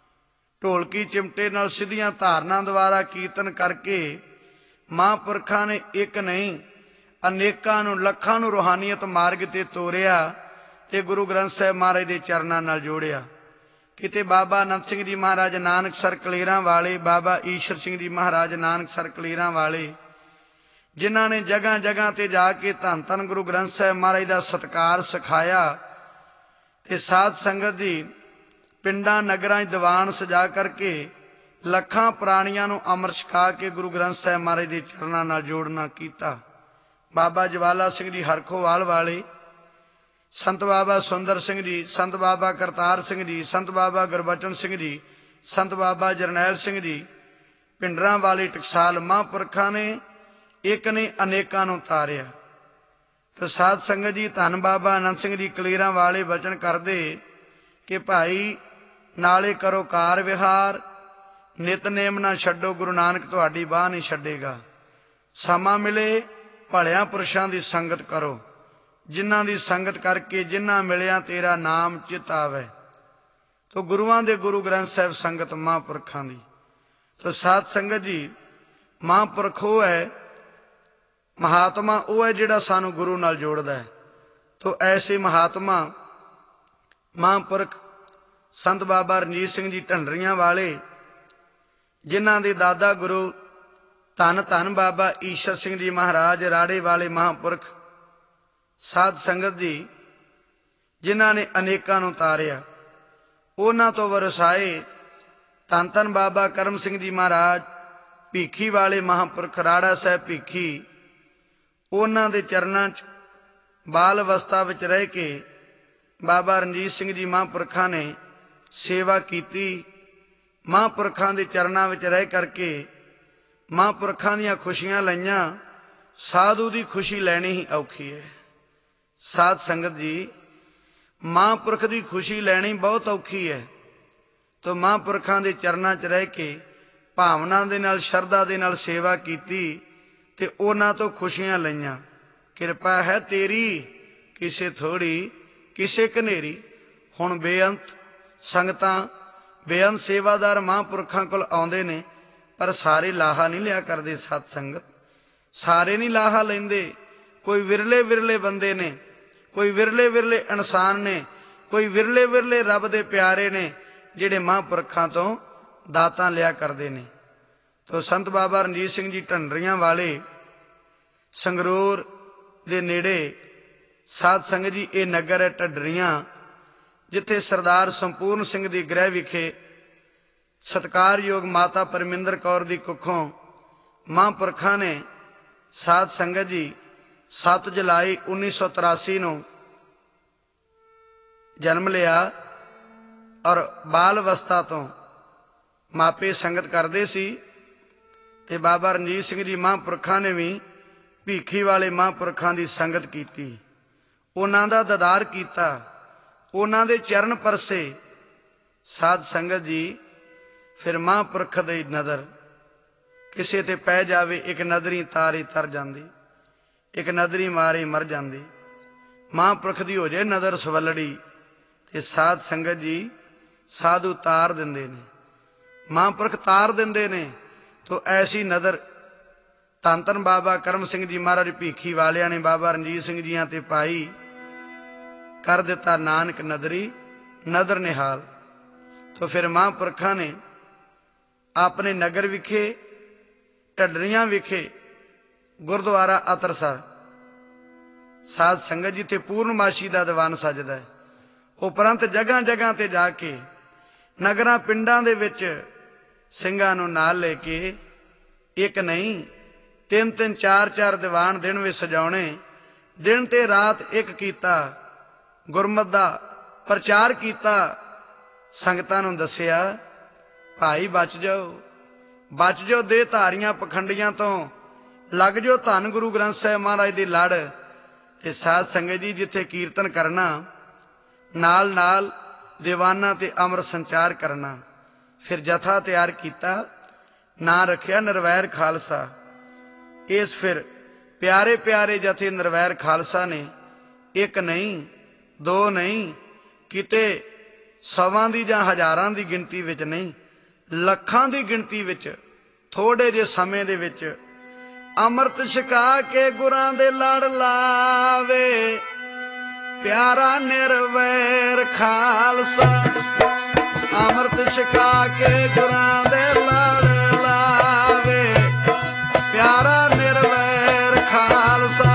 Speaker 1: ਢੋਲਕੀ ਚਿਮਟੇ ਨਾਲ ਸਿੱਧੀਆਂ ਧਾਰਨਾਂ ਦੁਆਰਾ ਕੀਰਤਨ ਕਰਕੇ ਮਹਾਂਪੁਰਖਾਂ ਨੇ ਇੱਕ ਨਹੀਂ ਅਨੇਕਾਂ ਨੂੰ ਲੱਖਾਂ ਨੂੰ ਰੂਹਾਨੀਅਤ ਮਾਰਗ ਤੇ ਤੋਰਿਆ ਤੇ ਗੁਰੂ ਗ੍ਰੰਥ ਸਾਹਿਬ ਮਹਾਰਾਜ ਦੇ ਚਰਨਾਂ ਨਾਲ ਜੋੜਿਆ। ਕਿਤੇ ਬਾਬਾ ਅਨੰਦ ਸਿੰਘ ਜੀ ਮਹਾਰਾਜ ਨਾਨਕਸਰ ਕਲੇਰਾਂ ਵਾਲੇ, ਬਾਬਾ ਈਸ਼ਰ ਸਿੰਘ ਜੀ ਮਹਾਰਾਜ ਨਾਨਕਸਰ ਕਲੇਰਾਂ ਵਾਲੇ, ਜਿਨ੍ਹਾਂ ਨੇ ਜਗ੍ਹਾ ਜਗ੍ਹਾ ਤੇ ਜਾ ਕੇ ਧੰਨ ਧੰਨ ਗੁਰੂ ਗ੍ਰੰਥ ਸਾਹਿਬ ਮਹਾਰਾਜ ਦਾ ਸਤਿਕਾਰ ਸਿਖਾਇਆ। ਤੇ ਸਾਧ ਸੰਗਤ ਦੀ ਪਿੰਡਾਂ ਨਗਰਾਂ 'ਚ ਦੀਵਾਨ ਸਜਾ ਕਰਕੇ ਲੱਖਾਂ ਪ੍ਰਾਣੀਆਂ ਨੂੰ ਅੰਮ੍ਰਿਤ ਛਕਾ ਕੇ ਗੁਰੂ ਗ੍ਰੰਥ ਸਾਹਿਬ ਮਹਾਰਾਜ ਦੇ ਚਰਨਾਂ ਨਾਲ ਜੋੜਨਾ ਕੀਤਾ। ਬਾਬਾ ਜਵਾਲਾ ਸਿੰਘ ਜੀ ਹਰਖੋਵਾਲ ਵਾਲੇ, ਸੰਤ ਬਾਬਾ ਸੁੰਦਰ ਸਿੰਘ ਜੀ, ਸੰਤ ਬਾਬਾ ਕਰਤਾਰ ਸਿੰਘ ਜੀ, ਸੰਤ ਬਾਬਾ ਗੁਰਬਚਨ ਸਿੰਘ ਜੀ, ਸੰਤ ਬਾਬਾ ਜਰਨੈਲ ਸਿੰਘ ਜੀ, ਪਿੰਡਰਾਂ ਵਾਲੇ ਟਕਸਾਲ ਮਹਾਂਪੁਰਖਾਂ ਨੇ ਇੱਕ ਨੇ ਅਨੇਕਾਂ ਨੂੰ ਤਾਰਿਆ। ਤੇ ਸਾਧ ਸੰਗਤ ਜੀ, ਧੰਨ ਬਾਬਾ ਆਨੰਦ ਸਿੰਘ ਜੀ ਕਲੇਰਾਂ ਵਾਲੇ ਬਚਨ ਕਰਦੇ ਕਿ ਭਾਈ ਨਾਲੇ ਕਰੋ ਕਾਰ ਵਿਹਾਰ, ਨਿਤਨੇਮ ਨਾ ਛੱਡੋ, ਗੁਰੂ ਨਾਨਕ ਤੁਹਾਡੀ ਬਾਹ ਨਹੀਂ ਛੱਡੇਗਾ। ਸਮਾਂ ਮਿਲੇ ਭਲਿਆਂ ਪੁਰਸ਼ਾਂ ਦੀ ਸੰਗਤ ਕਰੋ, ਜਿਨ੍ਹਾਂ ਦੀ ਸੰਗਤ ਕਰਕੇ ਜਿਨ੍ਹਾਂ ਮਿਲਿਆ ਤੇਰਾ ਨਾਮ ਚਿਤ ਆਵੇ। ਤੋ ਗੁਰੂਆਂ ਦੇ ਗੁਰੂ ਗ੍ਰੰਥ ਸਾਹਿਬ ਸੰਗਤ ਮਹਾਂਪੁਰਖਾਂ ਦੀ। ਤੋ ਸਾਧ ਸੰਗਤ ਜੀ, ਮਹਾਂਪੁਰਖ ਉਹ ਹੈ, ਮਹਾਤਮਾ ਉਹ ਹੈ ਜਿਹੜਾ ਸਾਨੂੰ ਗੁਰੂ ਨਾਲ ਜੋੜਦਾ ਹੈ। ਤੋ ਐਸੇ ਮਹਾਤਮਾ ਮਹਾਂਪੁਰਖ ਸੰਤ ਬਾਬਾ ਰਣਜੀਤ ਸਿੰਘ ਜੀ ਢੰਡਰੀਆਂ ਵਾਲੇ, ਜਿਨ੍ਹਾਂ ਦੇ ਦਾਦਾ ਗੁਰੂ ਧੰਨ ਧੰਨ ਬਾਬਾ ਈਸ਼ਰ ਸਿੰਘ ਜੀ ਮਹਾਰਾਜ ਰਾੜੇ ਵਾਲੇ ਮਹਾਂਪੁਰਖ। ਸਾਧ ਸੰਗਤ ਜੀ, ਜਿਨ੍ਹਾਂ ਨੇ ਅਨੇਕਾਂ ਨੂੰ ਤਾਰਿਆ, ਉਹਨਾਂ ਤੋਂ ਵਰਸਾਏ ਧੰਨ ਧੰਨ ਬਾਬਾ ਕਰਮ ਸਿੰਘ ਜੀ ਮਹਾਰਾਜ ਭੀਖੀ ਵਾਲੇ ਮਹਾਂਪੁਰਖ ਰਾੜਾ ਸਾਹਿਬ ਭੀਖੀ। ਉਹਨਾਂ ਦੇ ਚਰਨਾਂ 'ਚ ਬਾਲ ਅਵਸਥਾ ਵਿੱਚ ਰਹਿ ਕੇ ਬਾਬਾ ਰਣਜੀਤ ਸਿੰਘ ਜੀ ਮਹਾਂਪੁਰਖਾਂ ਨੇ ਸੇਵਾ ਕੀਤੀ। ਮਹਾਂਪੁਰਖਾਂ ਦੇ ਚਰਨਾਂ ਵਿੱਚ ਰਹਿ ਕਰਕੇ ਮਹਾਂਪੁਰਖਾਂ ਦੀਆਂ ਖੁਸ਼ੀਆਂ ਲਈਆਂ। ਸਾਧੂ ਦੀ ਖੁਸ਼ੀ ਲੈਣੀ ਹੀ ਔਖੀ ਹੈ। ਸਾਧ ਸੰਗਤ ਜੀ, ਮਹਾਂਪੁਰਖ ਦੀ ਖੁਸ਼ੀ ਲੈਣੀ ਬਹੁਤ ਔਖੀ ਹੈ। ਤੋ ਮਹਾਂਪੁਰਖਾਂ ਦੇ ਚਰਨਾਂ 'ਚ ਰਹਿ ਕੇ ਭਾਵਨਾ ਦੇ ਨਾਲ, ਸ਼ਰਧਾ ਦੇ ਨਾਲ ਸੇਵਾ ਕੀਤੀ ਤੇ ਉਹਨਾਂ ਤੋਂ ਖੁਸ਼ੀਆਂ ਲਈਆਂ। ਕਿਰਪਾ ਹੈ ਤੇਰੀ, ਕਿਸੇ ਥੋੜੀ ਕਿਸੇ ਕਨੇਰੀ। ਹੁਣ ਬੇਅੰਤ ਸੰਗਤਾਂ, ਬੇਅੰਤ ਸੇਵਾਦਾਰ ਮਹਾਂਪੁਰਖਾਂ ਕੋਲ ਆਉਂਦੇ ਨੇ, ਪਰ ਸਾਰੇ ਲਾਹਾ ਨਹੀਂ ਲਿਆ ਕਰਦੇ। ਸਤ ਸੰਗਤ ਸਾਰੇ ਨਹੀਂ ਲਾਹਾ ਲੈਂਦੇ। ਕੋਈ ਵਿਰਲੇ ਵਿਰਲੇ ਬੰਦੇ ਨੇ, ਕੋਈ ਵਿਰਲੇ ਵਿਰਲੇ ਇਨਸਾਨ ਨੇ, ਕੋਈ ਵਿਰਲੇ ਵਿਰਲੇ ਰੱਬ ਦੇ ਪਿਆਰੇ ਨੇ ਜਿਹੜੇ ਮਹਾਂਪੁਰਖਾਂ ਤੋਂ ਦਾਤਾਂ ਲਿਆ ਕਰਦੇ ਨੇ। ਤੋ ਸੰਤ ਬਾਬਾ ਰਣਜੀਤ ਸਿੰਘ ਜੀ ਢੰਡਰੀਆਂ ਵਾਲੇ ਸੰਗਰੂਰ ਦੇ ਨੇੜੇ ਸਾਧ ਸੰਗਤ ਜੀ ਇਹ ਨਗਰ ਹੈ ਢੱਡਰੀਆਂ, ਜਿੱਥੇ ਸਰਦਾਰ ਸੰਪੂਰਨ ਸਿੰਘ ਦੀ ਗ੍ਰਹਿ ਵਿਖੇ ਸਤਿਕਾਰਯੋਗ ਮਾਤਾ ਪਰਮਿੰਦਰ ਕੌਰ ਦੀ ਕੁੱਖੋਂ ਮਹਾਂਪੁਰਖਾਂ ਨੇ ਸਾਧ ਸੰਗਤ ਜੀ ਸੱਤ ਜੁਲਾਈ ਉੱਨੀ ਸੌ ਤਰਾਸੀ ਨੂੰ ਜਨਮ ਲਿਆ ਔਰ ਬਾਲ ਅਵਸਥਾ ਤੋਂ ਮਾਪੇ ਸੰਗਤ ਕਰਦੇ ਸੀ। ਤੇ ਬਾਬਾ ਰਣਜੀਤ ਸਿੰਘ ਜੀ ਮਹਾਂਪੁਰਖਾਂ ਨੇ ਵੀ ਭੀਖੀ ਵਾਲੇ ਮਹਾਂਪੁਰਖਾਂ ਦੀ ਸੰਗਤ ਕੀਤੀ, ਉਹਨਾਂ ਦਾ ਦੀਦਾਰ ਕੀਤਾ, ਉਹਨਾਂ ਦੇ ਚਰਨ ਪਰਸੇ। ਸਾਧ ਸੰਗਤ ਜੀ ਫਿਰ ਮਹਾਂਪੁਰਖ ਦੀ ਨਜ਼ਰ ਕਿਸੇ ਤੇ ਪੈ ਜਾਵੇ, ਇੱਕ ਨਜ਼ਰੀ ਤਾਰੇ ਤਰ ਜਾਂਦੀ, ਇੱਕ ਨਜ਼ਰੀ ਮਾਰੇ ਮਰ ਜਾਂਦੀ। ਮਹਾਂਪੁਰਖ ਦੀ ਹੋ ਜਾਏ ਨਜ਼ਰ ਸਵੱਲੜੀ ਤੇ ਸਾਧ ਸੰਗਤ ਜੀ ਸਾਧੂ ਤਾਰ ਦਿੰਦੇ ਨੇ, ਮਹਾਂਪੁਰਖ ਤਾਰ ਦਿੰਦੇ ਨੇ। ਤੋ ਐਸੀ ਨਜ਼ਰ ਧੰਨ ਧੰਨ ਬਾਬਾ ਕਰਮ ਸਿੰਘ ਜੀ ਮਹਾਰਾਜ ਭੀਖੀ ਵਾਲਿਆਂ ਨੇ ਬਾਬਾ ਰਣਜੀਤ ਸਿੰਘ ਜੀਆਂ ਤੇ ਪਾਈ। ਕਰ ਦਿੱਤਾ ਨਾਨਕ ਨਦਰੀ ਨਦਰ ਨਿਹਾਲ। ਤੋ ਫਿਰ ਮਹਾਂਪੁਰਖਾਂ ਨੇ ਆਪਣੇ ਨਗਰ ਵਿਖੇ ਢੱਡਰੀਆਂ ਵਿਖੇ ਗੁਰਦੁਆਰਾ ਅਤਰਸਰ ਸਾਧ ਸੰਗਤ ਜੀ ਤੇ ਪੂਰਨਮਾਸ਼ੀ ਦਾ ਦੀਵਾਨ ਸਜਦਾ ਹੈ। ਉਪਰੰਤ ਜਗ੍ਹਾ ਜਗ੍ਹਾ ਤੇ ਜਾ ਕੇ ਨਗਰਾਂ ਪਿੰਡਾਂ ਦੇ ਵਿੱਚ ਸਿੰਘਾਂ ਨੂੰ ਨਾਲ ਲੈ ਕੇ ਇੱਕ ਨਹੀਂ ਤਿੰਨ ਤਿੰਨ ਚਾਰ ਚਾਰ ਦੀਵਾਨ ਦਿਨ ਵਿੱਚ ਸਜਾਉਣੇ, ਦਿਨ ਤੇ ਰਾਤ ਇੱਕ ਕੀਤਾ, ਗੁਰਮਤ ਦਾ ਪ੍ਰਚਾਰ ਕੀਤਾ। ਸੰਗਤਾਂ ਨੂੰ ਦੱਸਿਆ ਭਾਈ ਬਚ ਜਾਓ, ਬਚ ਜਾਓ ਦੇ ਧਾਰੀਆਂ ਪਖੰਡੀਆਂ ਤੋਂ, ਲੱਗ ਜਾਓ ਧੰਨ ਗੁਰੂ ਗ੍ਰੰਥ ਸਾਹਿਬ ਮਹਾਰਾਜ ਦੀ ਲੜ। ਤੇ ਸਾਧ ਸੰਗਤ ਜੀ ਜਿੱਥੇ ਕੀਰਤਨ ਕਰਨਾ, ਨਾਲ ਨਾਲ ਦੀਵਾਨਾਂ ਤੇ ਅੰਮ੍ਰਿਤ ਸੰਚਾਰ ਕਰਨਾ। ਫਿਰ ਜਥਾ ਤਿਆਰ ਕੀਤਾ, ਨਾਂ ਰੱਖਿਆ ਨਿਰਵੈਰ ਖਾਲਸਾ। ਇਸ ਫਿਰ ਪਿਆਰੇ ਪਿਆਰੇ ਜਥੇ ਨਿਰਵੈਰ ਖਾਲਸਾ ਨੇ ਇੱਕ ਨਹੀਂ ਦੋ ਨਹੀਂ, ਕਿਤੇ ਸੌਵਾਂ ਦੀ ਜਾਂ ਹਜ਼ਾਰਾਂ ਦੀ ਗਿਣਤੀ ਵਿੱਚ ਨਹੀਂ, ਲੱਖਾਂ ਦੀ ਗਿਣਤੀ ਵਿੱਚ ਥੋੜੇ ਜਿਹੇ ਸਮੇਂ ਦੇ ਵਿੱਚ ਅੰਮ੍ਰਿਤ ਛਕਾ ਕੇ ਗੁਰਾਂ ਦੇ ਲੜ ਲਾਵੇ, ਪਿਆਰਾ ਨਿਰਵੈਰ ਖਾਲਸਾ। ਅੰਮ੍ਰਿਤ ਛਕਾ ਕੇ ਗੁਰਾਂ ਦੇ ਲੜ ਲਾਵੇ, ਪਿਆਰਾ ਨਿਰਵੈਰ ਖਾਲਸਾ।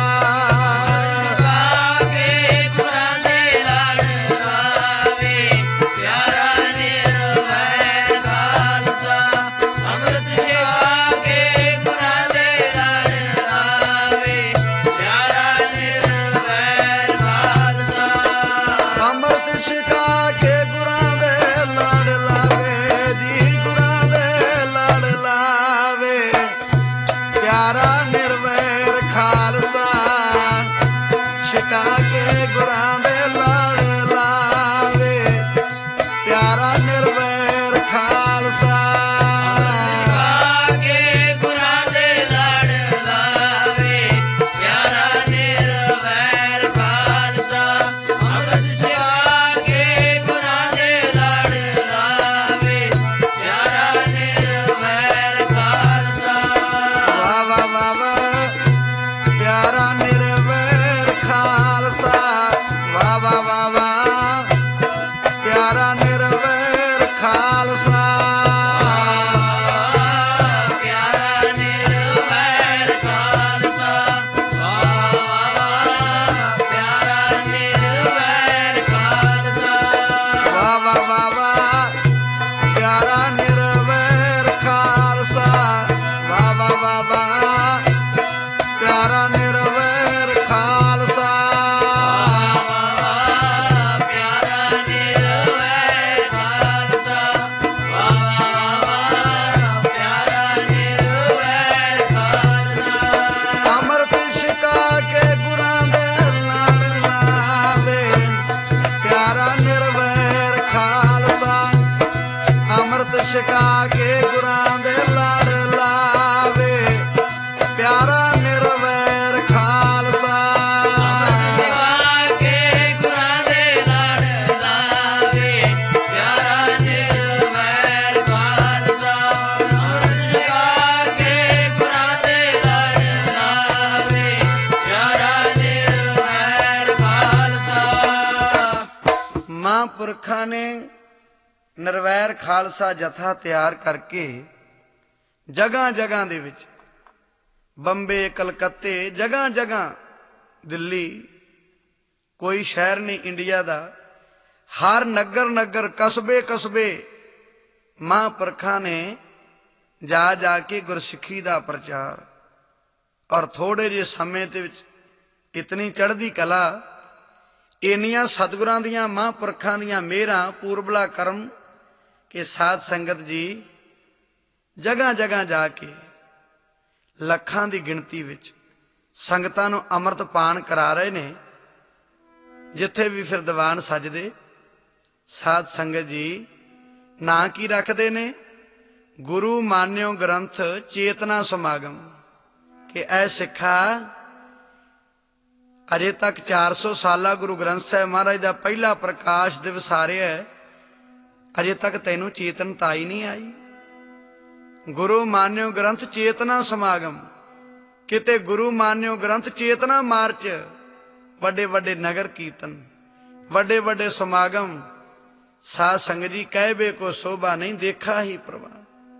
Speaker 1: ਛਕਾ ਕੇ ਗੁਰਾਂ ਦੇ ਲੜ ਲਾਵੇ, ਪਿਆਰਾ ਨਿਰਵੈਰ ਖਾਲਸਾ। ਛਕਾ ਕੇ ਗੁਰਾਂ ਦੇ ਲੜ ਲਾਵੇ, ਪਿਆਰਾ ਨਿਰਵੈਰ ਖਾਲਸਾ। ਛਕਾ ਨਿਰਵੈਰ ਖਾਲਸਾ ਜਥਾ ਤਿਆਰ ਕਰਕੇ ਜਗ੍ਹਾ ਜਗ੍ਹਾ ਦੇ ਵਿੱਚ, ਬੰਬੇ, ਕਲਕੱਤੇ, ਜਗ੍ਹਾ ਜਗ੍ਹਾ, ਦਿੱਲੀ, ਕੋਈ ਸ਼ਹਿਰ ਨਹੀਂ ਇੰਡੀਆ ਦਾ, ਹਰ ਨਗਰ ਨਗਰ, ਕਸਬੇ ਕਸਬੇ ਮਹਾਂਪੁਰਖਾਂ ਨੇ ਜਾ ਜਾ ਕੇ ਗੁਰਸਿੱਖੀ ਦਾ ਪ੍ਰਚਾਰ। ਔਰ ਥੋੜੇ ਜਿਹੇ ਸਮੇਂ ਦੇ ਵਿੱਚ ਇਤਨੀ ਚੜ੍ਹਦੀ ਕਲਾ, ਇੰਨੀਆਂ ਸਤਿਗੁਰਾਂ ਦੀਆਂ ਮਹਾਂਪੁਰਖਾਂ ਦੀਆਂ ਮਿਹਰਾਂ, ਪੂਰਬਲਾ ਕਰਮ ਕਿ ਸਾਧ ਸੰਗਤ ਜੀ ਜਗ੍ਹਾ ਜਗ੍ਹਾ ਜਾ ਕੇ ਲੱਖਾਂ ਦੀ ਗਿਣਤੀ ਵਿੱਚ ਸੰਗਤਾਂ ਨੂੰ ਅੰਮ੍ਰਿਤ ਪਾਨ ਕਰਾ ਰਹੇ ਨੇ। ਜਿੱਥੇ ਵੀ ਫਿਰ ਦੀਵਾਨ ਸਜਦੇ, ਸਾਧ ਸੰਗਤ ਜੀ ਨਾਂ ਕੀ ਰੱਖਦੇ ਨੇ? ਗੁਰੂ ਮਾਨਿਓ ਗ੍ਰੰਥ ਚੇਤਨਾ ਸਮਾਗਮ। ਕਿ ਐ ਸਿੱਖਾ, ਅਜੇ ਤੱਕ ਚਾਰ ਸੌ ਸਾਲਾ ਗੁਰੂ ਗ੍ਰੰਥ ਸਾਹਿਬ ਮਹਾਰਾਜ ਦਾ ਪਹਿਲਾ ਪ੍ਰਕਾਸ਼ ਦਿਵਸ ਆ ਰਿਹਾ ਹੈ, ਅਜੇ ਤੱਕ ਤੈਨੂੰ ਚੇਤਨਤਾ ਹੀ ਨਹੀਂ ਆਈ। ਗੁਰੂ ਮਾਨਿਓ ਗ੍ਰੰਥ ਚੇਤਨਾ ਸਮਾਗਮ, ਕਿਤੇ ਗੁਰੂ ਮਾਨਿਓ ਗ੍ਰੰਥ ਚੇਤਨਾ ਮਾਰਚ, ਵੱਡੇ ਵੱਡੇ ਨਗਰ ਕੀਰਤਨ, ਵੱਡੇ ਵੱਡੇ ਸਮਾਗਮ। ਸਾਧ ਸੰਗਤ ਜੀ ਕਹਿਬੇ ਕੋ ਸੋਭਾ ਨਹੀਂ, ਦੇਖਾ ਹੀ ਪ੍ਰਵਾਨ।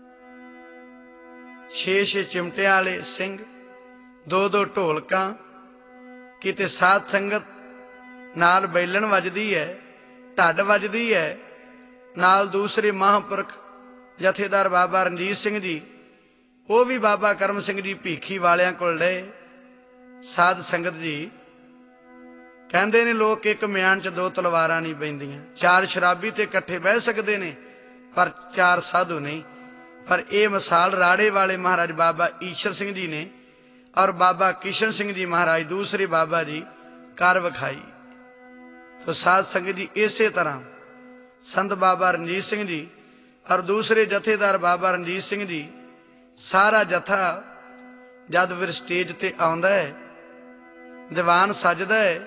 Speaker 1: ਛੇ ਛੇ ਚਿਮਟਿਆਂ ਵਾਲੇ ਸਿੰਘ, ਦੋ ਦੋ ਢੋਲਕਾਂ, ਕਿਤੇ ਸਾਧ ਸੰਗਤ ਨਾਲ ਬੈਲਣ ਵੱਜਦੀ ਹੈ, ਢੱਡ ਵੱਜਦੀ ਹੈ, ਨਾਲ ਦੂਸਰੇ ਮਹਾਂਪੁਰਖ ਜਥੇਦਾਰ ਬਾਬਾ ਰਣਜੀਤ ਸਿੰਘ ਜੀ, ਉਹ ਵੀ ਬਾਬਾ ਕਰਮ ਸਿੰਘ ਜੀ ਭੀਖੀ ਵਾਲਿਆਂ ਕੋਲ ਰਹੇ। ਸਾਧ ਸੰਗਤ ਜੀ ਕਹਿੰਦੇ ਨੇ ਲੋਕ ਇੱਕ ਮਿਆਨ 'ਚ ਦੋ ਤਲਵਾਰਾਂ ਨਹੀਂ ਪੈਂਦੀਆਂ। ਚਾਰ ਸ਼ਰਾਬੀ ਤੇ ਇਕੱਠੇ ਬਹਿ ਸਕਦੇ ਨੇ ਪਰ ਚਾਰ ਸਾਧੂ ਨਹੀਂ। ਪਰ ਇਹ ਮਿਸਾਲ ਰਾੜੇ ਵਾਲੇ ਮਹਾਰਾਜ ਬਾਬਾ ਈਸ਼ਰ ਸਿੰਘ ਜੀ ਨੇ ਔਰ ਬਾਬਾ ਕਿਸ਼ਨ ਸਿੰਘ ਜੀ ਮਹਾਰਾਜ ਦੂਸਰੇ ਬਾਬਾ ਜੀ ਕਰ ਵਿਖਾਈ। ਤੋ ਸਾਧ ਸੰਗਤ ਜੀ ਇਸੇ ਤਰ੍ਹਾਂ ਸੰਤ ਬਾਬਾ ਰਣਜੀਤ ਸਿੰਘ ਜੀ ਔਰ ਦੂਸਰੇ ਜਥੇਦਾਰ ਬਾਬਾ ਰਣਜੀਤ ਸਿੰਘ ਜੀ, ਸਾਰਾ ਜਥਾ ਜਦ ਫਿਰ ਸਟੇਜ ਤੇ ਆਉਂਦਾ ਹੈ, ਦੀਵਾਨ ਸਜਦਾ ਹੈ,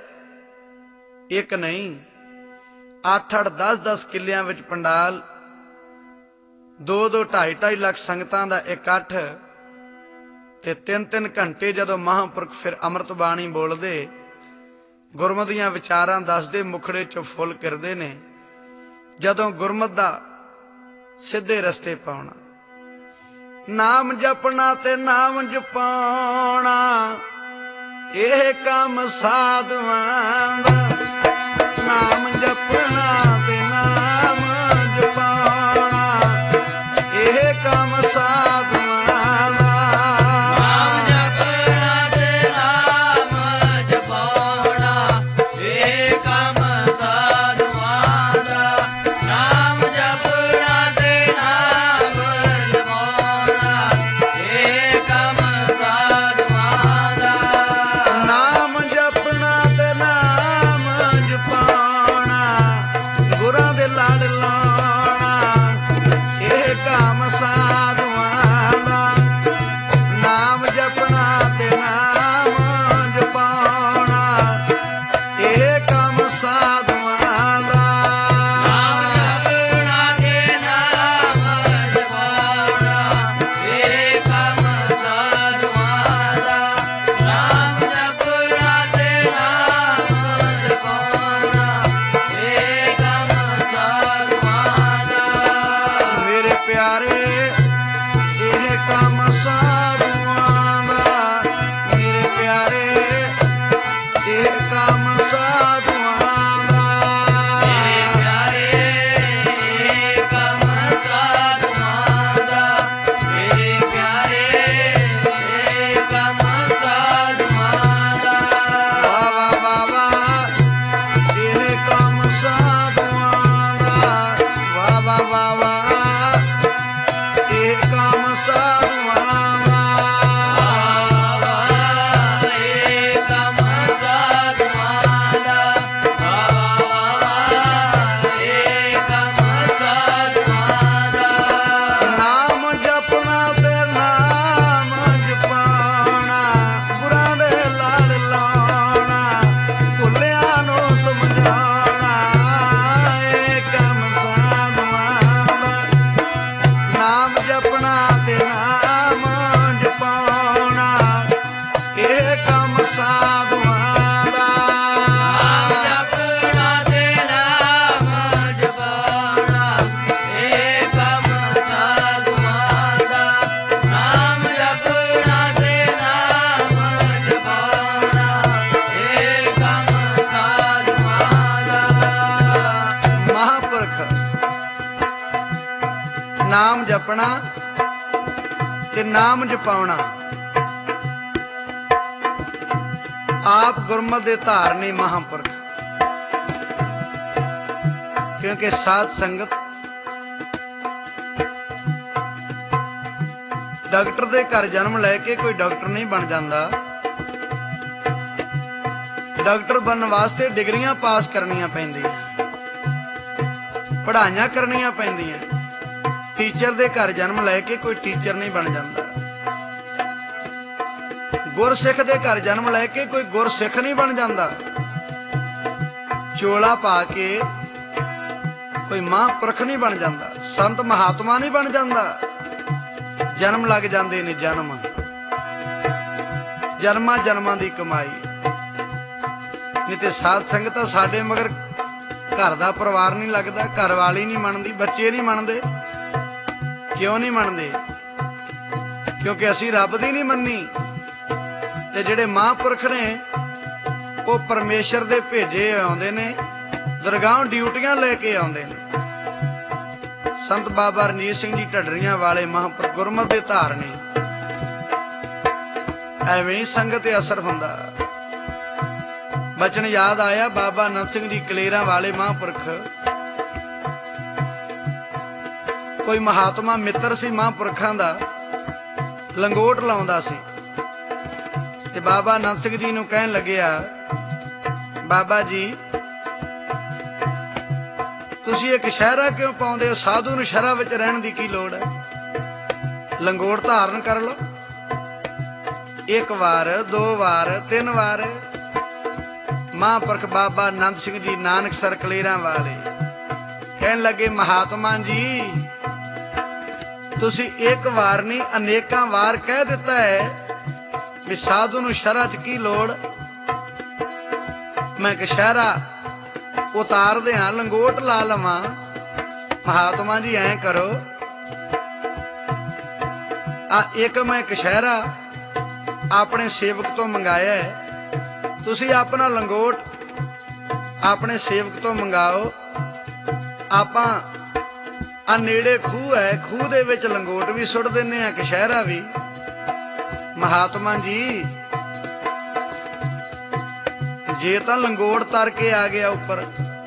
Speaker 1: ਇੱਕ ਨਹੀਂ ਅੱਠ ਅੱਠ ਦਸ ਦਸ ਕਿੱਲਿਆਂ ਵਿੱਚ ਪੰਡਾਲ, ਦੋ ਦੋ ਢਾਈ ਢਾਈ ਲੱਖ ਸੰਗਤਾਂ ਦਾ ਇਕੱਠ, ਤੇ ਤਿੰਨ ਤਿੰਨ ਘੰਟੇ ਜਦੋਂ ਮਹਾਂਪੁਰਖ ਫਿਰ ਅੰਮ੍ਰਿਤ ਬਾਣੀ ਬੋਲਦੇ, ਗੁਰਮਤਿ ਦੀਆਂ ਵਿਚਾਰਾਂ ਦੱਸਦੇ, ਮੁਖੜੇ 'ਚੋਂ ਫੁੱਲ ਕਿਰਦੇ ਨੇ। ਜਦੋਂ ਗੁਰਮਤਿ ਦਾ ਸਿੱਧੇ ਰਸਤੇ ਪਾਉਣਾ, ਨਾਮ ਜਪਣਾ ਤੇ ਨਾਮ ਜਪਾਉਣਾ, ਇਹ ਕੰਮ ਸਾਧੂਆਂ ਦਾ। ਨਾਮ ਜਪਣਾ ਤੇ ਨਾਮ ਜਪਾਉਣਾ, ਇਹ ਕੰਮ ਸਾਧੂਆਂ ਦਾ।
Speaker 2: ਨਾਮ ਜਪਣਾ ਤੇ ਨਾਮ ਜਪਾਉਣਾ, ਇਹ ਕੰਮ ਸਾਧੂਆਂ ਦਾ। ਨਾਮ ਜਪਣਾ ਤੇ ਨਾਮ ਜਪਾਉਣਾ, ਇਹ ਕੰਮ ਸਾਧੂਆਂ ਦਾ।
Speaker 1: ਨਾਮ ਜਪਣਾ ਤੇ ਨਾਮ ਜਪਾਉਣਾ, ਗੁਰਾਂ ਦੇ ਲੜ ਲਾਉਣਾ, ਇਹ ਕੰਮ ਸਾਧੂਆਂ ਦਾ। ਨਾਮ ਜਪਣਾ ਤੇ ਨਾਮ ਜਪਾਉਣਾ, ਇਹ ਕੰਮ ਸਾਧੂਆਂ ਦਾ।
Speaker 2: ਨਾਮ ਜਪਣਾ ਤੇ ਨਾਮ ਜਪਾਉਣਾ, ਇਹ ਕੰਮ ਸਾਧੂਆਂ ਦਾ। ਨਾਮ ਜਪਣਾ ਤੇ ਨਾਮ ਜਪਾਉਣਾ, ਇਹ ਕੰਮ ਸਾਧੂਆਂ ਦਾ।
Speaker 1: ਮੇਰੇ ਪਿਆਰੇ ਇਹ ਕੰਮ ਸਾਧੂਆਂ ਦਾ। ਮੇਰੇ ਪਿਆਰੇ ਇਹ ਕੰਮ ਸਾਧੂਆਂ ਦਾ।
Speaker 2: ਮੇਰੇ ਪਿਆਰੇ ਇਹ ਕੰਮ ਸਾਧੂਆਂ ਦਾ। ਮੇਰੇ ਪਿਆਰੇ ਇਹ ਕੰਮ ਸਾਧੂਆਂ ਦਾ।
Speaker 1: ਵਾਹ ਵਾਹ ਵਾਹ ਵਾਹ, ਇਹ ਕੰਮ ਸਾਧੂਆਂ ਦਾ। ਵਾਹ ਵਾਹ ਵਾਹ ਵਾਹ, ਨਾਮ ਜਪਣਾ ਤੇ ਨਾਮ ਜਪਾਉਣਾ। ਆਪ ਗੁਰਮਤਿ ਦੇ ਧਾਰਨੀ ਮਹਾਂਪੁਰਖ, ਕਿਉਂਕਿ ਸਾਧ ਸੰਗਤ ਡਾਕਟਰ ਦੇ ਘਰ ਜਨਮ ਲੈ ਕੇ ਕੋਈ ਡਾਕਟਰ ਨਹੀਂ ਬਣ ਜਾਂਦਾ। ਡਾਕਟਰ ਬਣਨ ਵਾਸਤੇ ਡਿਗਰੀਆਂ ਪਾਸ ਕਰਨੀਆਂ ਪੈਂਦੀਆਂ, ਪੜ੍ਹਾਈਆਂ ਕਰਨੀਆਂ ਪੈਂਦੀਆਂ। ਟੀਚਰ ਦੇ ਘਰ ਜਨਮ ਲੈ ਕੇ ਕੋਈ ਟੀਚਰ ਨਹੀਂ ਬਣ ਜਾਂਦਾ। ਗੁਰਸਿੱਖ ਦੇ ਘਰ ਜਨਮ ਲੈ ਕੇ ਕੋਈ ਗੁਰਸਿੱਖ ਨਹੀਂ ਬਣ ਜਾਂਦਾ। ਚੋਲਾ ਪਾ ਕੇ ਕੋਈ ਮਹਾਂਪੁਰਖ ਨਹੀਂ ਬਣ ਜਾਂਦਾ। ਸੰਤ ਮਹਾਤਮਾ ਨਹੀਂ ਬਣ ਜਾਂਦਾ। ਜਨਮ ਲੱਗ ਜਾਂਦੇ ਨੇ, ਜਨਮ ਜਨਮਾਂ ਜਨਮਾਂ ਦੀ ਕਮਾਈ। ਨਹੀਂ ਤੇ ਸਾਧ ਸੰਗਤ ਸਾਡੇ ਮਗਰ ਘਰ ਦਾ ਪਰਿਵਾਰ ਨਹੀਂ ਲੱਗਦਾ, ਘਰ ਵਾਲੀ ਨਹੀਂ ਮੰਨਦੀ, ਬੱਚੇ ਨਹੀਂ ਮੰਨਦੇ। ਕਿਉਂ ਨਹੀਂ ਮੰਨਦੇ? ਕਿਉਂਕਿ ਅਸੀਂ ਰੱਬ ਦੀ ਨਹੀਂ ਮੰਨੀ। ਤੇ ਜਿਹੜੇ ਮਹਾਂਪੁਰਖ ਨੇ ਉਹ ਪਰਮੇਸ਼ਰ ਦੇ ਭੇਜੇ ਆਉਂਦੇ ਨੇ, ਦਰਗਾਹੋਂ ਡਿਊਟੀਆਂ ਲੈ ਕੇ ਆਉਂਦੇ ਨੇ। ਸੰਤ ਬਾਬਾ ਰਣਜੀਤ ਸਿੰਘ ਜੀ ਢੱਡਰੀਆਂ ਵਾਲੇ ਮਹਾਂਪੁਰਖ ਗੁਰਮਤਿ ਦੇ ਧਾਰਨੀ। ਐਵੇਂ ਹੀ ਸੰਗਤ ਤੇ ਅਸਰ ਹੁੰਦਾ। ਬਚਨ ਯਾਦ ਆਇਆ ਬਾਬਾ ਅਨੰਦ ਸਿੰਘ ਜੀ ਕਲੇਰਾਂ ਵਾਲੇ ਮਹਾਂਪੁਰਖ, ਕੋਈ ਮਹਾਤਮਾ ਮਿੱਤਰ ਸੀ ਮਹਾਂਪੁਰਖਾਂ ਦਾ, ਲੰਗੋਟ ਲਾਉਂਦਾ ਸੀ। ਤੇ ਬਾਬਾ ਅਨੰਦ ਸਿੰਘ ਜੀ ਨੂੰ ਕਹਿਣ ਲੱਗਿਆ, ਬਾਬਾ ਜੀ ਤੁਸੀਂ ਇੱਕ ਸ਼ਹਿਰਾ ਕਿਉਂ ਪਾਉਂਦੇ ਹੋ? ਸਾਧੂ ਨੂੰ ਸ਼ਹਿਰਾਂ ਵਿੱਚ ਰਹਿਣ ਦੀ ਕੀ ਲੋੜ ਹੈ? ਲੰਗੋਟ ਧਾਰਨ ਕਰ ਲਓ। ਇੱਕ ਵਾਰ, ਦੋ ਵਾਰ, ਤਿੰਨ ਵਾਰ। ਮਹਾਂਪੁਰਖ ਬਾਬਾ ਆਨੰਦ ਸਿੰਘ ਜੀ ਨਾਨਕਸਰ ਕਲੇਰਾਂ ਵਾਲੇ ਕਹਿਣ ਲੱਗੇ, ਮਹਾਤਮਾ ਜੀ ਤੁਸੀਂ ਇੱਕ ਵਾਰ ਨਹੀਂ ਅਨੇਕਾਂ ਵਾਰ ਕਹਿ ਦਿੱਤਾ ਹੈ ਵੀ ਸਾਧੂ ਨੂੰ ਸ਼ਹਿਰਾਂ 'ਚ ਕੀ ਲੋੜ। ਮੈਂ ਕਸ਼ਹਿਰਾ ਉਤਾਰਦੇ ਹਾਂ, ਲੰਗੋਟ ਲਾ ਲਵਾਂ। ਮਹਾਤਮਾ ਜੀ ਐਂ ਕਰੋ, ਆ ਇੱਕ ਮੈਂ ਕਸ਼ਹਿਰਾ ਆਪਣੇ ਸੇਵਕ ਤੋਂ ਮੰਗਾਇਆ ਹੈ, ਤੁਸੀਂ ਆਪਣਾ ਲੰਗੋਟ ਆਪਣੇ ਸੇਵਕ ਤੋਂ ਮੰਗਾਓ। ਆਪਾਂ ਆ ਨੇੜੇ ਖੂਹ ਹੈ, ਖੂਹ ਦੇ ਵਿੱਚ ਲੰਗੋਟ ਵੀ ਸੁੱਟ ਦਿੰਨੇ ਆ, ਕਸ਼ਹਿਰਾ ਵੀ। ਮਹਾਤਮਾ ਜੀ ਜੇ ਤਾਂ ਲੰਗੋਟ ਤਰ ਕੇ ਆ ਗਿਆ ਉੱਪਰ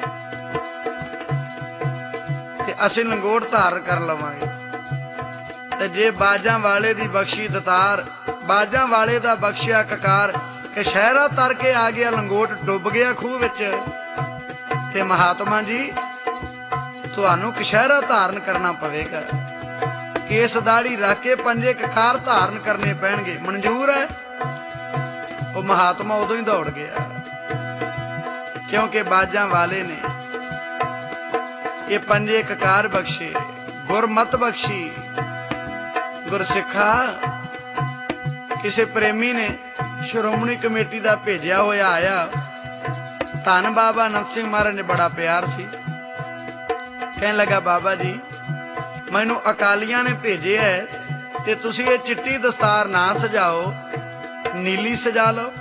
Speaker 1: ਤੇ ਅਸੀਂ ਲੰਗੋਟ ਧਾਰ ਕਰ ਲਵਾਂਗੇ, ਤੇ ਜੇ ਬਾਜਾਂ ਵਾਲੇ ਦੀ ਬਖਸ਼ੀ ਦਤਾਰ, ਬਾਜਾਂ ਵਾਲੇ ਦਾ ਬਖਸ਼ਿਆ ਕਕਾਰ, ਕਸ਼ਹਿਰਾ ਤਰ ਕੇ ਆ ਗਿਆ, ਲੰਗੋਟ ਡੁੱਬ ਗਿਆ ਖੂਹ ਵਿੱਚ, ਤੇ ਮਹਾਤਮਾ ਜੀ ਤੁਹਾਨੂੰ ਕਸ਼ਹਿਰਾ ਧਾਰਨ ਕਰਨਾ ਪਵੇਗਾ। ਕੇਸ ਦਾੜੀ ਰੱਖ ਕੇ ਪੰਜੇ ਕਕਾਰ ਧਾਰਨ ਕਰਨੇ ਪੈਣਗੇ। ਮਨਜ਼ੂਰ ਹੈ? ਉਹ ਮਹਾਤਮਾ ਉਦੋਂ ਹੀ ਦੌੜ ਗਿਆ, ਕਿਉਂਕਿ ਬਾਜਾਂ ਵਾਲੇ ਨੇ ਇਹ ਪੰਜੇ ਕਕਾਰ ਬਖਸ਼ੇ, ਗੁਰਮਤ ਬਖਸ਼ੀ। ਗੁਰਸਿੱਖਾ ਕਿਸੇ ਪ੍ਰੇਮੀ ਨੇ ਸ਼੍ਰੋਮਣੀ ਕਮੇਟੀ ਦਾ ਭੇਜਿਆ ਹੋਇਆ ਆਇਆ, ਧੰਨ ਬਾਬਾ ਅਨੰਦ ਸਿੰਘ ਮਹਾਰਾਜ ਨੇ ਬੜਾ ਪਿਆਰ ਸੀ। ਕਹਿਣ ਲੱਗਾ, ਬਾਬਾ ਜੀ ਮੈਨੂੰ ਅਕਾਲੀਆਂ ਨੇ ਭੇਜਿਆ ਹੈ ਤੇ ਤੁਸੀਂ ਇਹ ਚਿੱਟੀ ਦਸਤਾਰ ਨਾ ਸਜਾਓ, ਨੀਲੀ ਸਜਾ ਲਓ।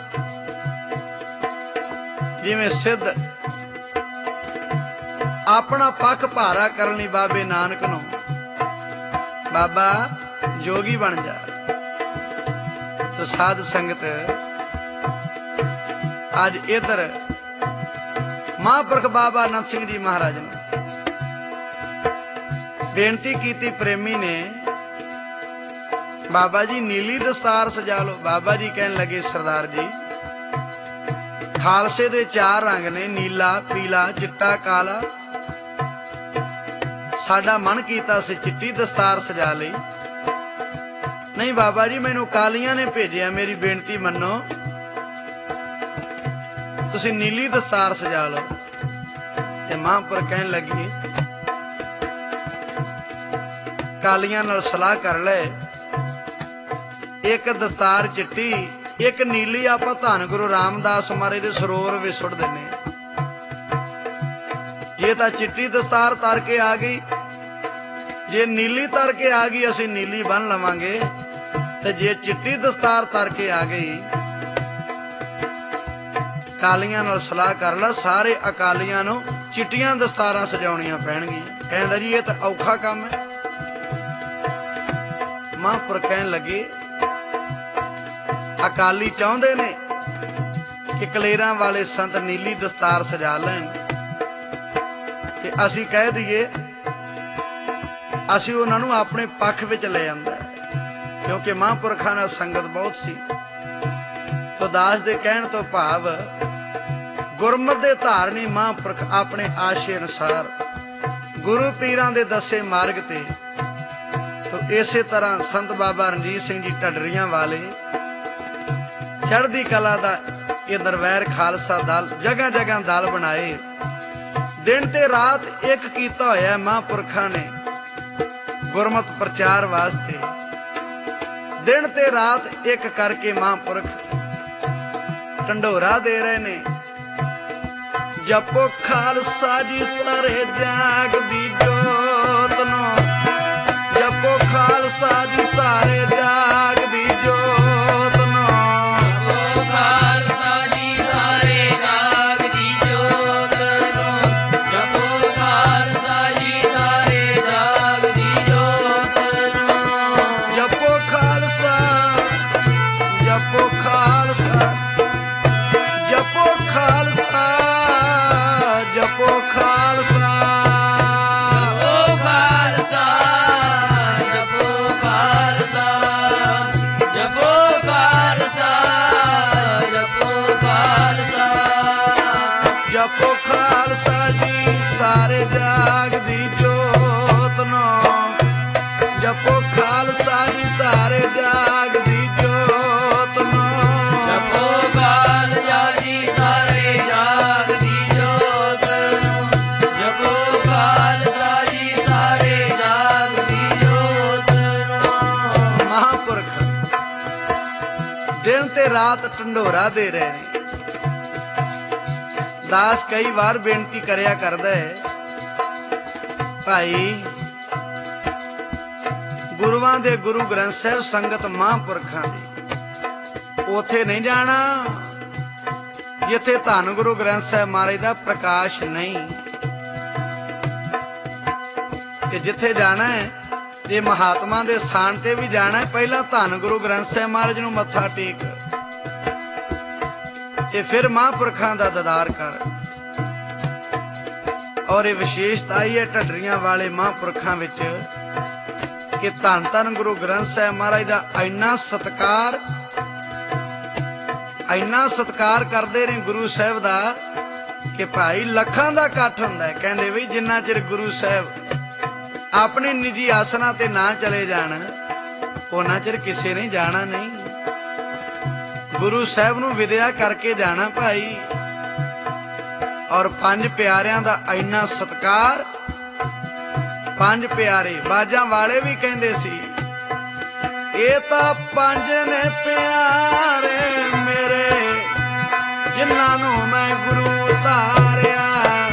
Speaker 1: ਜਿਵੇਂ ਸਿੱਧ ਆਪਣਾ ਪੱਖ ਭਾਰਾ ਕਰਨ ਲਈ ਬਾਬੇ ਨਾਨਕ ਨੂੰ, ਬਾਬਾ ਜੋਗੀ ਬਣ ਜਾ। ਤੋ ਸਾਧ ਸੰਗਤ ਅੱਜ ਇਧਰ ਮਹਾਂਪੁਰਖ ਬਾਬਾ ਅਨੰਦ ਸਿੰਘ ਜੀ ਮਹਾਰਾਜ ਨੇ ਬੇਨਤੀ ਕੀਤੀ, ਪ੍ਰੇਮੀ ਨੇ, ਬਾਬਾ ਜੀ ਨੀਲੀ ਦਸਤਾਰ ਸਜਾ ਲਓ। ਬਾਬਾ ਜੀ ਕਹਿਣ ਲੱਗੇ, ਸਰਦਾਰ ਜੀ ਖਾਲਸੇ ਦੇ ਚਾਰ ਰੰਗ ਨੇ, ਨੀਲਾ, ਪੀਲਾ, ਚਿੱਟਾ, ਕਾਲਾ। ਸਾਡਾ ਮਨ ਕੀਤਾ ਸੀ ਚਿੱਟੀ ਦਸਤਾਰ ਸਜਾ ਲਈ। ਨਹੀਂ ਬਾਬਾ ਜੀ ਮੈਨੂੰ ਕਾਲੀਆਂ ਨੇ ਭੇਜਿਆ, ਮੇਰੀ ਬੇਨਤੀ ਮੰਨੋ, ਤੁਸੀਂ ਨੀਲੀ ਦਸਤਾਰ ਸਜਾ ਲਓ। ਤੇ ਮਹਾਂਪੁਰਖ ਕਹਿਣ ਲੱਗੇ, ਕਾਲੀਆਂ ਨਾਲ ਸਲਾਹ ਕਰ ਲੈ, ਇੱਕ ਦਸਤਾਰ ਚਿੱਟੀ, ਇੱਕ ਨੀਲੀ ਆਪਾਂ ਧੰਨ ਗੁਰੂ ਰਾਮਦਾਸ ਮਹਾਰਾਜ ਦੇ ਸਰੋਵਰ ਵਿੱਚ ਸੁੱਟ ਦਿੰਨੇ ਆ। ਜੇ ਤਾਂ ਚਿੱਟੀ ਦਸਤਾਰ ਤਰ ਕੇ ਆ ਗਈ, ਜੇ ਨੀਲੀ ਤਰ ਕੇ ਆ ਗਈ ਅਸੀਂ ਨੀਲੀ ਬੰਨ ਲਵਾਂਗੇ, ਤੇ ਜੇ ਚਿੱਟੀ ਦਸਤਾਰ ਤਰ ਕੇ ਆ ਗਈ, ਕਾਲੀਆਂ ਨਾਲ ਸਲਾਹ ਕਰ ਲੈ, ਸਾਰੇ ਅਕਾਲੀਆਂ ਨੂੰ ਚਿੱਟੀਆਂ ਦਸਤਾਰਾਂ ਸਜਾਉਣੀਆਂ ਪੈਣਗੀਆਂ। ਕਹਿੰਦਾ ਜੀ ਇਹ ਤਾਂ ਔਖਾ ਕੰਮ ਹੈ। ਮਹਾਂਪੁਰਖ ਕਹਿਣ ਲੱਗੇ, ਅਕਾਲੀ ਚਾਹੁੰਦੇ ਨੇ ਕਿ ਕਲੇਰਾਂ ਵਾਲੇ ਸੰਤ ਨੀਲੀ ਦਸਤਾਰ ਸਜਾ ਲੈਣ ਤੇ ਅਸੀਂ ਕਹਿ ਦਈਏ ਅਸੀਂ ਉਹਨਾਂ ਨੂੰ ਆਪਣੇ ਪੱਖ ਵਿੱਚ ਲੈ ਜਾਂਦਾ, ਕਿਉਂਕਿ ਮਹਾਂਪੁਰਖਾਂ ਨਾਲ ਸੰਗਤ ਬਹੁਤ ਸੀ। ਤੋ ਦਾਸ ਦੇ ਕਹਿਣ ਤੋਂ ਭਾਵ ਗੁਰਮਤਿ ਦੇ ਧਾਰਨੀ ਮਹਾਂਪੁਰਖ ਆਪਣੇ ਆਸ਼ੇ ਅਨੁਸਾਰ ਗੁਰੂ ਪੀਰਾਂ ਦੇ ਦੱਸੇ ਮਾਰਗ ਤੇ। ਤੋ ਇਸੇ ਤਰ੍ਹਾਂ ਸੰਤ ਬਾਬਾ ਰਣਜੀਤ ਸਿੰਘ ਜੀ ਢੱਡਰੀਆਂ ਵਾਲੇ ਚੜ੍ਹਦੀ ਕਲਾ ਦਾ ਇਹ ਦਰਬਾਰ ਖਾਲਸਾ ਦਲ ਜਗ੍ਹਾ ਜਗ੍ਹਾ ਦਲ ਬਣਾਏ, ਦਿਨ ਤੇ ਰਾਤ ਇੱਕ ਕੀਤਾ ਹੋਇਆ ਮਹਾਂਪੁਰਖਾਂ ਨੇ ਗੁਰਮਤਿ ਪ੍ਰਚਾਰ ਵਾਸਤੇ। ਦਿਨ ਤੇ ਰਾਤ ਇੱਕ ਕਰਕੇ ਮਹਾਂਪੁਰਖ ਢੰਡੋਰਾ ਦੇ ਰਹੇ ਨੇ। ਜਪੋ ਖਾਲਸਾ ਜੀ ਸਾਰੇ ਜਾਗ ਦੀ ਜੋਤ ਨੂੰ, ਜਪੋ ਖਾਲਸਾ ਜੀ ਸਾਰੇ ਜਾਗ ਦੀ ਜੋਤ ਨੂੰ,
Speaker 2: ਜਪੋ ਖਾਲਸਾ ਜੀ ਸਾਰੇ ਜਾਗ ਦੀ ਜੋਤ ਨੂੰ, ਜਪੋ ਖਾਲਸਾ ਜੀ ਸਾਰੇ ਜਾਗ ਦੀ ਜੋਤ ਨੂੰ,
Speaker 1: ਜਪੋ ਖਾਲਸਾ, ਜਪੋ ਖਾਲਸਾ, ਜਪੋ ਖਾਲਸਾ, ਜਪੋ ਖਾਲਸਾ,
Speaker 2: ਜਪੋ ਖਾਲਸਾ, ਜਪੋ ਖਾਲਸਾ, ਜਪੋ ਖਾਲਸਾ, ਜਪੋ ਖਾਲਸਾ,
Speaker 1: ਜਪੋ ਖਾਲਸਾ ਜੀ ਸਾਰੇ ਜਾਗ ਦੀ ਜੋਤ ਨੂੰ, ਜਪੋ ਖਾਲਸਾ ਜੀ ਸਾਰੇ ਜਾਗ ਦੀ ਜੋਤ ਨੂੰ,
Speaker 2: ਜਪੋ ਖਾਲਸਾ ਜੀ ਸਾਰੇ ਜਾਗ ਦੀ ਜੋਤ ਨੂੰ, ਜਪੋ ਖਾਲਸਾ ਜੀ ਸਾਰੇ ਜਾਗ ਦੀ ਜੋਤ ਨੂੰ।
Speaker 1: ਮਹਾਂਪੁਰਖ ਦਿਨ ਤੇ ਰਾਤ ਢੰਡੋਰਾ ਦੇ ਰਹੇ ਨੇ। ਦਾਸ ਕਈ ਵਾਰ ਬੇਨਤੀ ਕਰਿਆ ਕਰਦਾ ਹੈ, ਭਾਈ ਗੁਰੂਆਂ ਦੇ ਗੁਰੂ ਗ੍ਰੰਥ ਸਾਹਿਬ ਸੰਗਤ ਮਹਾਂਪੁਰਖਾਂ ਦੀ ਉਥੇ ਨਹੀਂ ਜਾਣਾ ਜਿੱਥੇ ਧੰਨ ਗੁਰੂ ਗ੍ਰੰਥ ਸਾਹਿਬ ਮਹਾਰਾਜ ਦਾ ਪ੍ਰਕਾਸ਼ ਨਹੀਂ, ਤੇ ਜਿੱਥੇ ਜਾਣਾ ਹੈ ਜੇ ਮਹਾਤਮਾ ਦੇ ਸਥਾਨ ਤੇ ਵੀ ਜਾਣਾ ਹੈ, ਪਹਿਲਾਂ ਧੰਨ ਗੁਰੂ ਗ੍ਰੰਥ ਸਾਹਿਬ ਮਹਾਰਾਜ ਨੂੰ ਮੱਥਾ ਟੇਕ ਤੇ ਫਿਰ ਮਹਾਂਪੁਰਖਾਂ ਦਾ ਦੀਦਾਰ ਕਰ। ਔਰ ਇਹ ਵਿਸ਼ੇਸ਼ਤਾ ਹੀ ਹੈ ਢੱਡਰੀਆਂ ਵਾਲੇ ਮਹਾਂਪੁਰਖਾਂ ਵਿੱਚ ਕਿ ਧੰਨ ਧੰਨ ਗੁਰੂ ਗ੍ਰੰਥ ਸਾਹਿਬ ਮਹਾਰਾਜ ਦਾ ਇੰਨਾ ਸਤਿਕਾਰ, ਇੰਨਾ ਸਤਿਕਾਰ ਕਰਦੇ ਨੇ ਗੁਰੂ ਸਾਹਿਬ ਦਾ ਕਿ ਭਾਈ ਲੱਖਾਂ ਦਾ ਇਕੱਠ ਹੁੰਦਾ ਹੈ। ਕਹਿੰਦੇ ਵੀ ਜਿੰਨਾ ਚਿਰ ਗੁਰੂ ਸਾਹਿਬ ਆਪਣੇ ਨਿੱਜੀ ਆਸਣਾ ਤੇ ਨਾ ਚਲੇ ਜਾਣ ਉਹਨਾਂ ਚਿਰ ਕਿਸੇ ਨੇ ਜਾਣਾ ਨਹੀਂ। ਗੁਰੂ ਸਾਹਿਬ ਨੂੰ ਵਿਦਿਆ ਕਰਕੇ ਜਾਣਾ ਭਾਈ। ਔਰ ਪੰਜ ਪਿਆਰਿਆਂ ਦਾ ਇੰਨਾ ਸਤਿਕਾਰ, ਪੰਜ ਪਿਆਰੇ ਬਾਜਾਂ ਵਾਲੇ ਵੀ ਕਹਿੰਦੇ ਸੀ ਇਹ ਤਾਂ ਪੰਜ ਨੇ ਪਿਆਰੇ ਮੇਰੇ ਜਿਨ੍ਹਾਂ ਨੂੰ ਮੈਂ ਗੁਰੂ ਧਾਰਿਆ,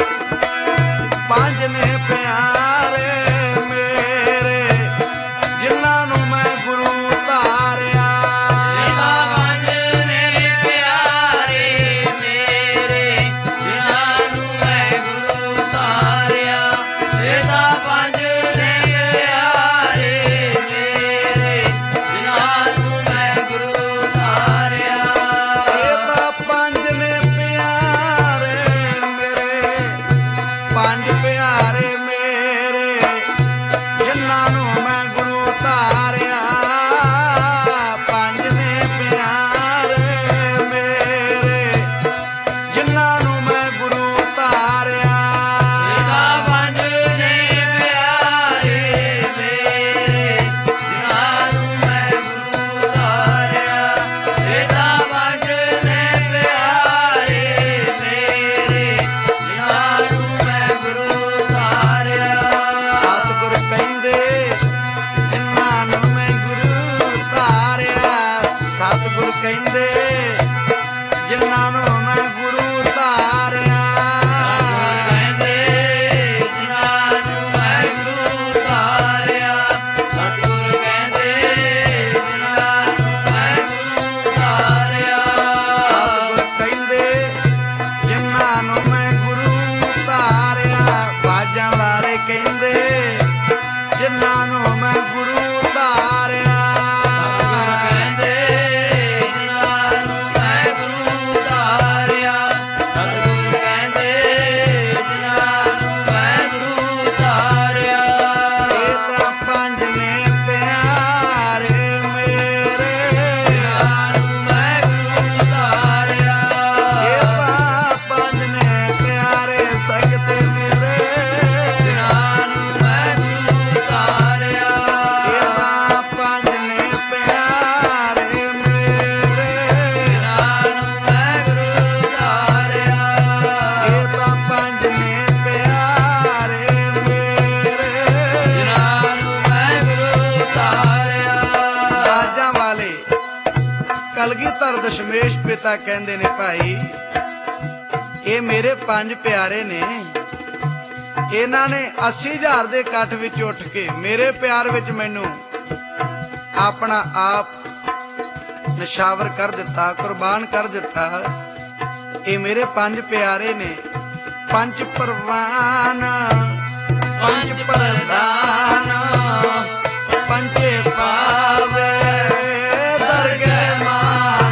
Speaker 1: ਪੰਜ ਨੇ ਪਿਆਰੇ ਮੇਰੇ ਜਿਨ੍ਹਾਂ ਨੂੰ ਮੈਂ ਗੁਰੂ ਧਾਰਿਆ,
Speaker 2: ਪੰਜ ਨੇ ਪਿਆਰੇ ਮੇਰੇ ਜਿਨ੍ਹਾਂ ਨੂੰ ਮੈਂ ਗੁਰੂ ਧਾਰਿਆ, ਇਹ ਤਾਂ ਪੰਜ ਨੇ ਪਿਆਰੇ ਮੇਰੇ ਜਿਨ੍ਹਾਂ ਨੂੰ ਮੈਂ ਗੁਰੂ ਧਾਰਿਆ,
Speaker 1: ਇਹ ਤਾਂ ਪੰਜ ਨੇ ਪਿਆਰੇ ਮੇਰੇ, ਪੰਜ ਪਿਆਰੇ ਮੇਰੇ ਜਿਨ੍ਹਾਂ ਨੂੰ ਮੈਂ ਗੁਰੂ ਧਾਰਿਆ, ਪੰਜ ਨੇ ਪਿਆਰੇ ਮੇਰੇ ਜਿਨ੍ਹਾਂ ਨੂੰ ਮੈਂ ਗੁਰੂ ਧਾਰਿਆ,
Speaker 2: ਇਹ ਤਾਂ ਪੰਜ ਨੇ ਪਿਆਰੇ ਮੇਰੇ ਜਿਨ੍ਹਾਂ ਨੂੰ ਮੈਂ ਗੁਰੂ ਧਾਰਿਆ, ਇਹ ਤਾਂ ਪੰਜ ਨੇ ਪਿਆਰੇ ਮੇਰੇ ਜਿਨ੍ਹਾਂ ਨੂੰ ਮੈਂ ਗੁਰੂ ਧਾਰਿਆ।
Speaker 1: ਸਤਿਗੁਰ ਕਹਿੰਦੇ ਜਿਨ੍ਹਾਂ ਨੂੰ ਮੈਂ ਗੁਰੂ ਧਾਰਿਆ, ਸਤਿਗੁਰ ਕਹਿੰਦੇ ਜਿਨ੍ਹਾਂ ਨੂੰ ਮੈਂ ਗੁਰੂ ਧਾਰਿਆ,
Speaker 2: ਕਹਿੰਦੇ ਜਿਨ੍ਹਾਂ ਨੂੰ ਮੈਂ ਗੁਰੂ ਧਾਰਿਆ, ਸਤਿਗੁਰ ਕਹਿੰਦੇ ਜਿਨ੍ਹਾਂ ਨੂੰ ਮੈਂ ਗੁਰੂ ਧਾਰਿਆ,
Speaker 1: ਸਤਿਗੁਰ ਕਹਿੰਦੇ ਜਿਨ੍ਹਾਂ ਨੂੰ ਮੈਂ ਗੁਰੂ ਧਾਰਿਆ, ਬਾਜਾਂ ਵਾਲੇ ਕਹਿੰਦੇ ਜਿਨ੍ਹਾਂ ਨੂੰ ਮੈਂ ਗੁਰੂ ਧਾਰਿਆ, ਕਲਗੀਧਰ ਦਸ਼ਮੇਸ਼ ਪਿਤਾ ਕਹਿੰਦੇ ਨੇ ਭਾਈ ਇਹ ਮੇਰੇ ਪੰਜ ਪਿਆਰੇ ਨੇ, ਇਹਨਾਂ ਨੇ अस्सी हज़ार ਦੇ ਇਕੱਠ ਵਿੱਚ ਉੱਠ ਕੇ ਮੇਰੇ ਪਿਆਰ ਵਿੱਚ ਮੈਨੂੰ ਆਪਣਾ ਆਪ ਨਿਸ਼ਾਵਰ ਕਰ ਦਿੱਤਾ, ਕੁਰਬਾਨ ਕਰ ਦਿੱਤਾ। ਇਹ ਮੇਰੇ ਪੰਜ ਪਿਆਰੇ ਨੇ, ਪੰਜ ਪਰਵਾਨ ਪੰਜ ਪ੍ਰਧਾਨ ਪੰਜੇ ਪਾਵੇ ਦਰਗਹਿ ਮਾਨ।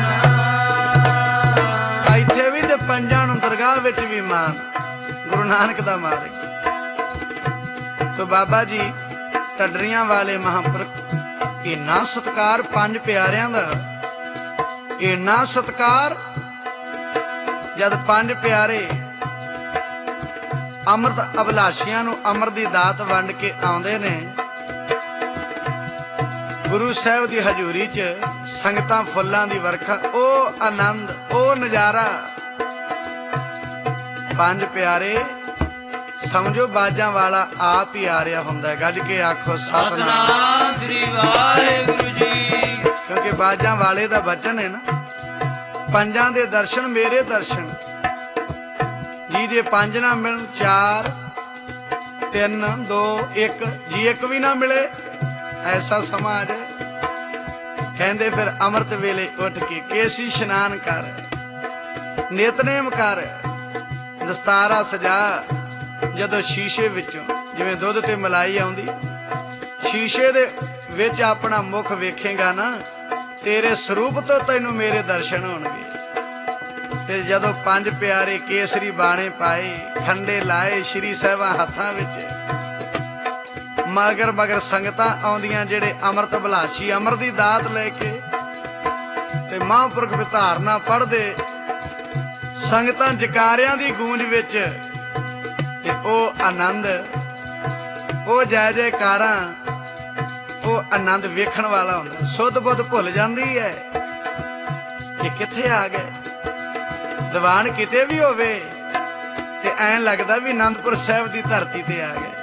Speaker 1: ਇੱਥੇ ਵੀ ਤੇ ਪੰਜਾਂ ਨੂੰ ਦਰਗਾਹ ਵਿੱਚ ਵੀ ਮਾਨ, ਗੁਰੂ ਨਾਨਕ ਦਾ ਮਾਰਗ। ਤੋ ਬਾਬਾ ਜੀ ਢੱਡਰੀਆਂ ਵਾਲੇ ਮਹਾਂਪੁਰਖ, ਇੰਨਾ ਸਤਿਕਾਰ ਪੰਜ ਪਿਆਰਿਆਂ ਦਾ, ਇੰਨਾ ਸਤਿਕਾਰ। ਜਦ ਪੰਜ ਪਿਆਰੇ ਅੰਮ੍ਰਿਤ ਅਭਿਲਾਸ਼ੀਆਂ ਨੂੰ ਅੰਮ੍ਰਿਤ ਦੀ ਦਾਤ ਵੰਡ ਕੇ ਆਉਂਦੇ ਨੇ, ਗੁਰੂ ਸਾਹਿਬ ਦੀ ਹਜ਼ੂਰੀ 'ਚ ਸੰਗਤਾਂ ਫੁੱਲਾਂ ਦੀ ਵਰਖਾ, ਉਹ ਆਨੰਦ, ਉਹ ਨਜ਼ਾਰਾ। ਪੰਜ ਪਿਆਰੇ ਸਮਝੋ ਬਾਜਾਂ ਵਾਲਾ ਆਪ ਹੀ ਆ ਰਿਹਾ ਹੁੰਦਾ ਹੈ। ਗੱਜ ਕੇ ਆਖੋ
Speaker 2: ਸਤਿਨਾਮ ਸ੍ਰੀ ਵਾਹਿਗੁਰੂ ਜੀ।
Speaker 1: ਕਿਉਂਕਿ ਬਾਜਾਂ ਵਾਲੇ ਦਾ ਬਚਨ ਹੈ ਨਾ, ਪੰਜਾਂ ਦੇ ਦਰਸ਼ਨ ਮੇਰੇ ਦਰਸ਼ਨ। ਜੀ ਜੇ ਪੰਜ ਨਾ ਮਿਲਣ, ਚਾਰ ਤਿੰਨ ਦੋ ਇੱਕ, ਜੀ ਇੱਕ ਵੀ ਨਾ ਮਿਲੇ, ਐਸਾ ਸਮਾਂ ਆ ਜਾਏ। ਕਹਿੰਦੇ ਫਿਰ ਅੰਮ੍ਰਿਤ ਵੇਲੇ ਉੱਠ ਕੇ ਕੇਸੀ ਇਸ਼ਨਾਨ ਕਰ, ਨਿਤਨੇਮ ਕਰ, ਦਸਤਾਰਾ ਸਜਾ। ਜਦੋਂ ਸ਼ੀਸ਼ੇ ਵਿੱਚੋਂ ਜਿਵੇਂ ਦੁੱਧ ਤੇ ਮਲਾਈ ਆਉਂਦੀ, ਸ਼ੀਸ਼ੇ ਦੇ ਵਿੱਚ ਆਪਣਾ ਮੁਖ ਵੇਖੇਗਾ ਨਾ, ਤੇਰੇ ਸਰੂਪ ਤੋਂ ਤੈਨੂੰ ਮੇਰੇ ਦਰਸ਼ਨ ਹੋਣਗੇ। ਤੇ ਜਦੋਂ ਪੰਜ ਪਿਆਰੇ ਕੇਸਰੀ ਬਾਣੇ ਪਾਏ, ਖੰਡੇ ਲਾਏ ਸ਼੍ਰੀ ਸਾਹਿਬਾਂ ਹੱਥਾਂ ਵਿੱਚ, ਮਗਰ ਮਗਰ ਸੰਗਤਾਂ ਆਉਂਦੀਆਂ ਜਿਹੜੇ ਅੰਮ੍ਰਿਤ ਅਭਿਲਾਸ਼ੀ ਅੰਮ੍ਰਿਤ ਦੀ ਦਾਤ ਲੈ ਕੇ, ਤੇ ਮਹਾਂਪੁਰਖ ਵਿਧਾਰਨਾ ਪੜ੍ਹਦੇ, ਸੰਗਤਾਂ ਜਕਾਰਿਆਂ ਦੀ ਗੂੰਜ ਵਿੱਚ, ਤੇ ਉਹ ਆਨੰਦ, ਉਹ ਜੈ ਜੈਕਾਰਾਂ, ਉਹ ਆਨੰਦ ਵੇਖਣ ਵਾਲਾ ਹੁੰਦਾ। ਸੁੱਧ ਬੁੱਧ ਭੁੱਲ ਜਾਂਦੀ ਹੈ ਕਿ ਕਿੱਥੇ ਆ ਗਏ। ਦੀਵਾਨ ਕਿਤੇ ਵੀ ਹੋਵੇ ਤੇ ਐਂ ਲੱਗਦਾ ਵੀ ਅਨੰਦਪੁਰ ਸਾਹਿਬ ਦੀ ਧਰਤੀ ਤੇ ਆ ਗਏ,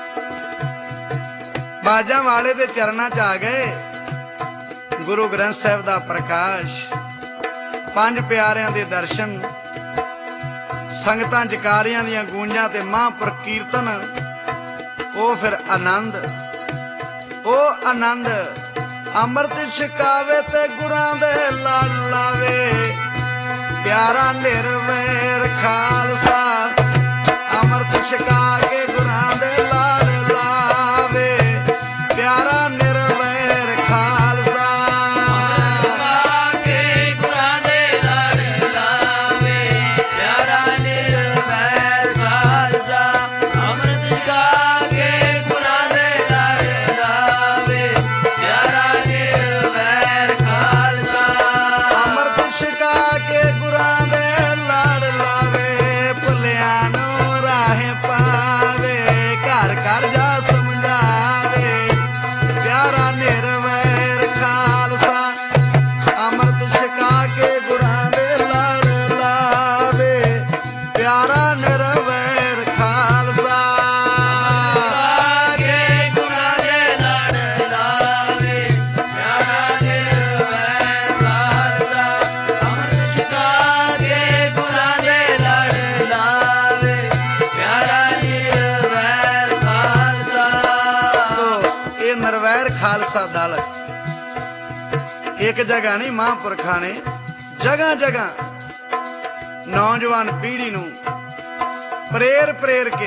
Speaker 1: ਬਾਜਾਂ ਵਾਲੇ ਦੇ ਚਰਨਾਂ 'ਚ ਆ ਗਏ। ਗੁਰੂ ਗ੍ਰੰਥ ਸਾਹਿਬ ਦਾ ਪ੍ਰਕਾਸ਼, ਪੰਜ ਪਿਆਰਿਆਂ ਦੇ ਦਰਸ਼ਨ, ਸੰਗਤਾਂ ਜਕਾਰਿਆਂ ਦੀਆਂ ਗੂੰਜਾਂ ਤੇ ਮਹਾਂਪੁਰਖ ਕੀਰਤਨ, ਉਹ ਫਿਰ ਆਨੰਦ, ਉਹ ਆਨੰਦ। ਅੰਮ੍ਰਿਤ ਛਕਾਵੇ ਤੇ ਗੁਰਾਂ ਦੇ ਲੜ ਲਾਵੇ, ਪਿਆਰਾ ਨਿਰਵੈਰ ਖਾਲਸਾ। ਅੰਮ੍ਰਿਤ ਛਕਾ ਕੇ ਗੁਰਾਂ ਦੇ ਲੜ ਲਾਵੇ, ਪਿਆਰਾ ਨਿਰਵੈਰ ਖਾਲਸਾ।
Speaker 2: ਛਕਾ ਕੇ ਗੁਰਾਂ ਦੇ ਲੜ ਲਾਵੇ, ਪਿਆਰਾ ਨਿਰਵੈਰ ਖਾਲਸਾ। ਅੰਮ੍ਰਿਤ ਛਕਾ ਕੇ ਗੁਰਾਂ ਦੇ ਲੜ ਲਾਵੇ, ਪਿਆਰਾ ਨਿਰਵੈਰ ਖਾਲਸਾ।
Speaker 1: ਅੰਮ੍ਰਿਤ ਛਕਾ ਕੇ ਗੁਰਾਂ ਦੇ ਲੜ ਲਾਵੇ, ਭੁੱਲਿਆਂ ਨੂੰ ਰਾਹੇ ਪਾਵੇ, ਘਰ ਘਰ ਜਾ ਸਮਝਾਵੇ, ਪਿਆਰਾ ਨਿਰਵੈਰ ਖਾਲਸਾ। ਅੰਮ੍ਰਿਤ ਛਕਾ ਕੇ ਗੁਰਾਂ ਦੇ ਲੜ ਲਾਵੇ, ਪਿਆਰਾ ਨਿਰਵੈਰ ਖਾਲਸਾ।
Speaker 2: ਛਕਾ ਕੇ ਗੁਰਾਂ ਦੇ ਲੜ ਲਾਵੇ, ਪਿਆਰਾ ਨਿਰਵੈਰ ਖਾਲਸਾ। ਅੰਮ੍ਰਿਤ ਛਕਾ ਕੇ ਗੁਰਾਂ ਦੇ ਲੜ ਲਾਵੇ, ਪਿਆਰਾ ਨਿਰਵੈਰ ਖਾਲਸਾ।
Speaker 1: ਤੋ ਇਹ ਨਿਰਵੈਰ ਖਾਲਸਾ ਦਲ ਇੱਕ ਜਗ੍ਹਾ ਨਹੀਂ, ਮਹਾਂਪੁਰਖਾਂ ਨੇ ਜਗ੍ਹਾ ਜਗ੍ਹਾ ਨੌਜਵਾਨ ਪੀੜ੍ਹੀ ਨੂੰ ਪ੍ਰੇਰ ਪ੍ਰੇਰ ਕੇ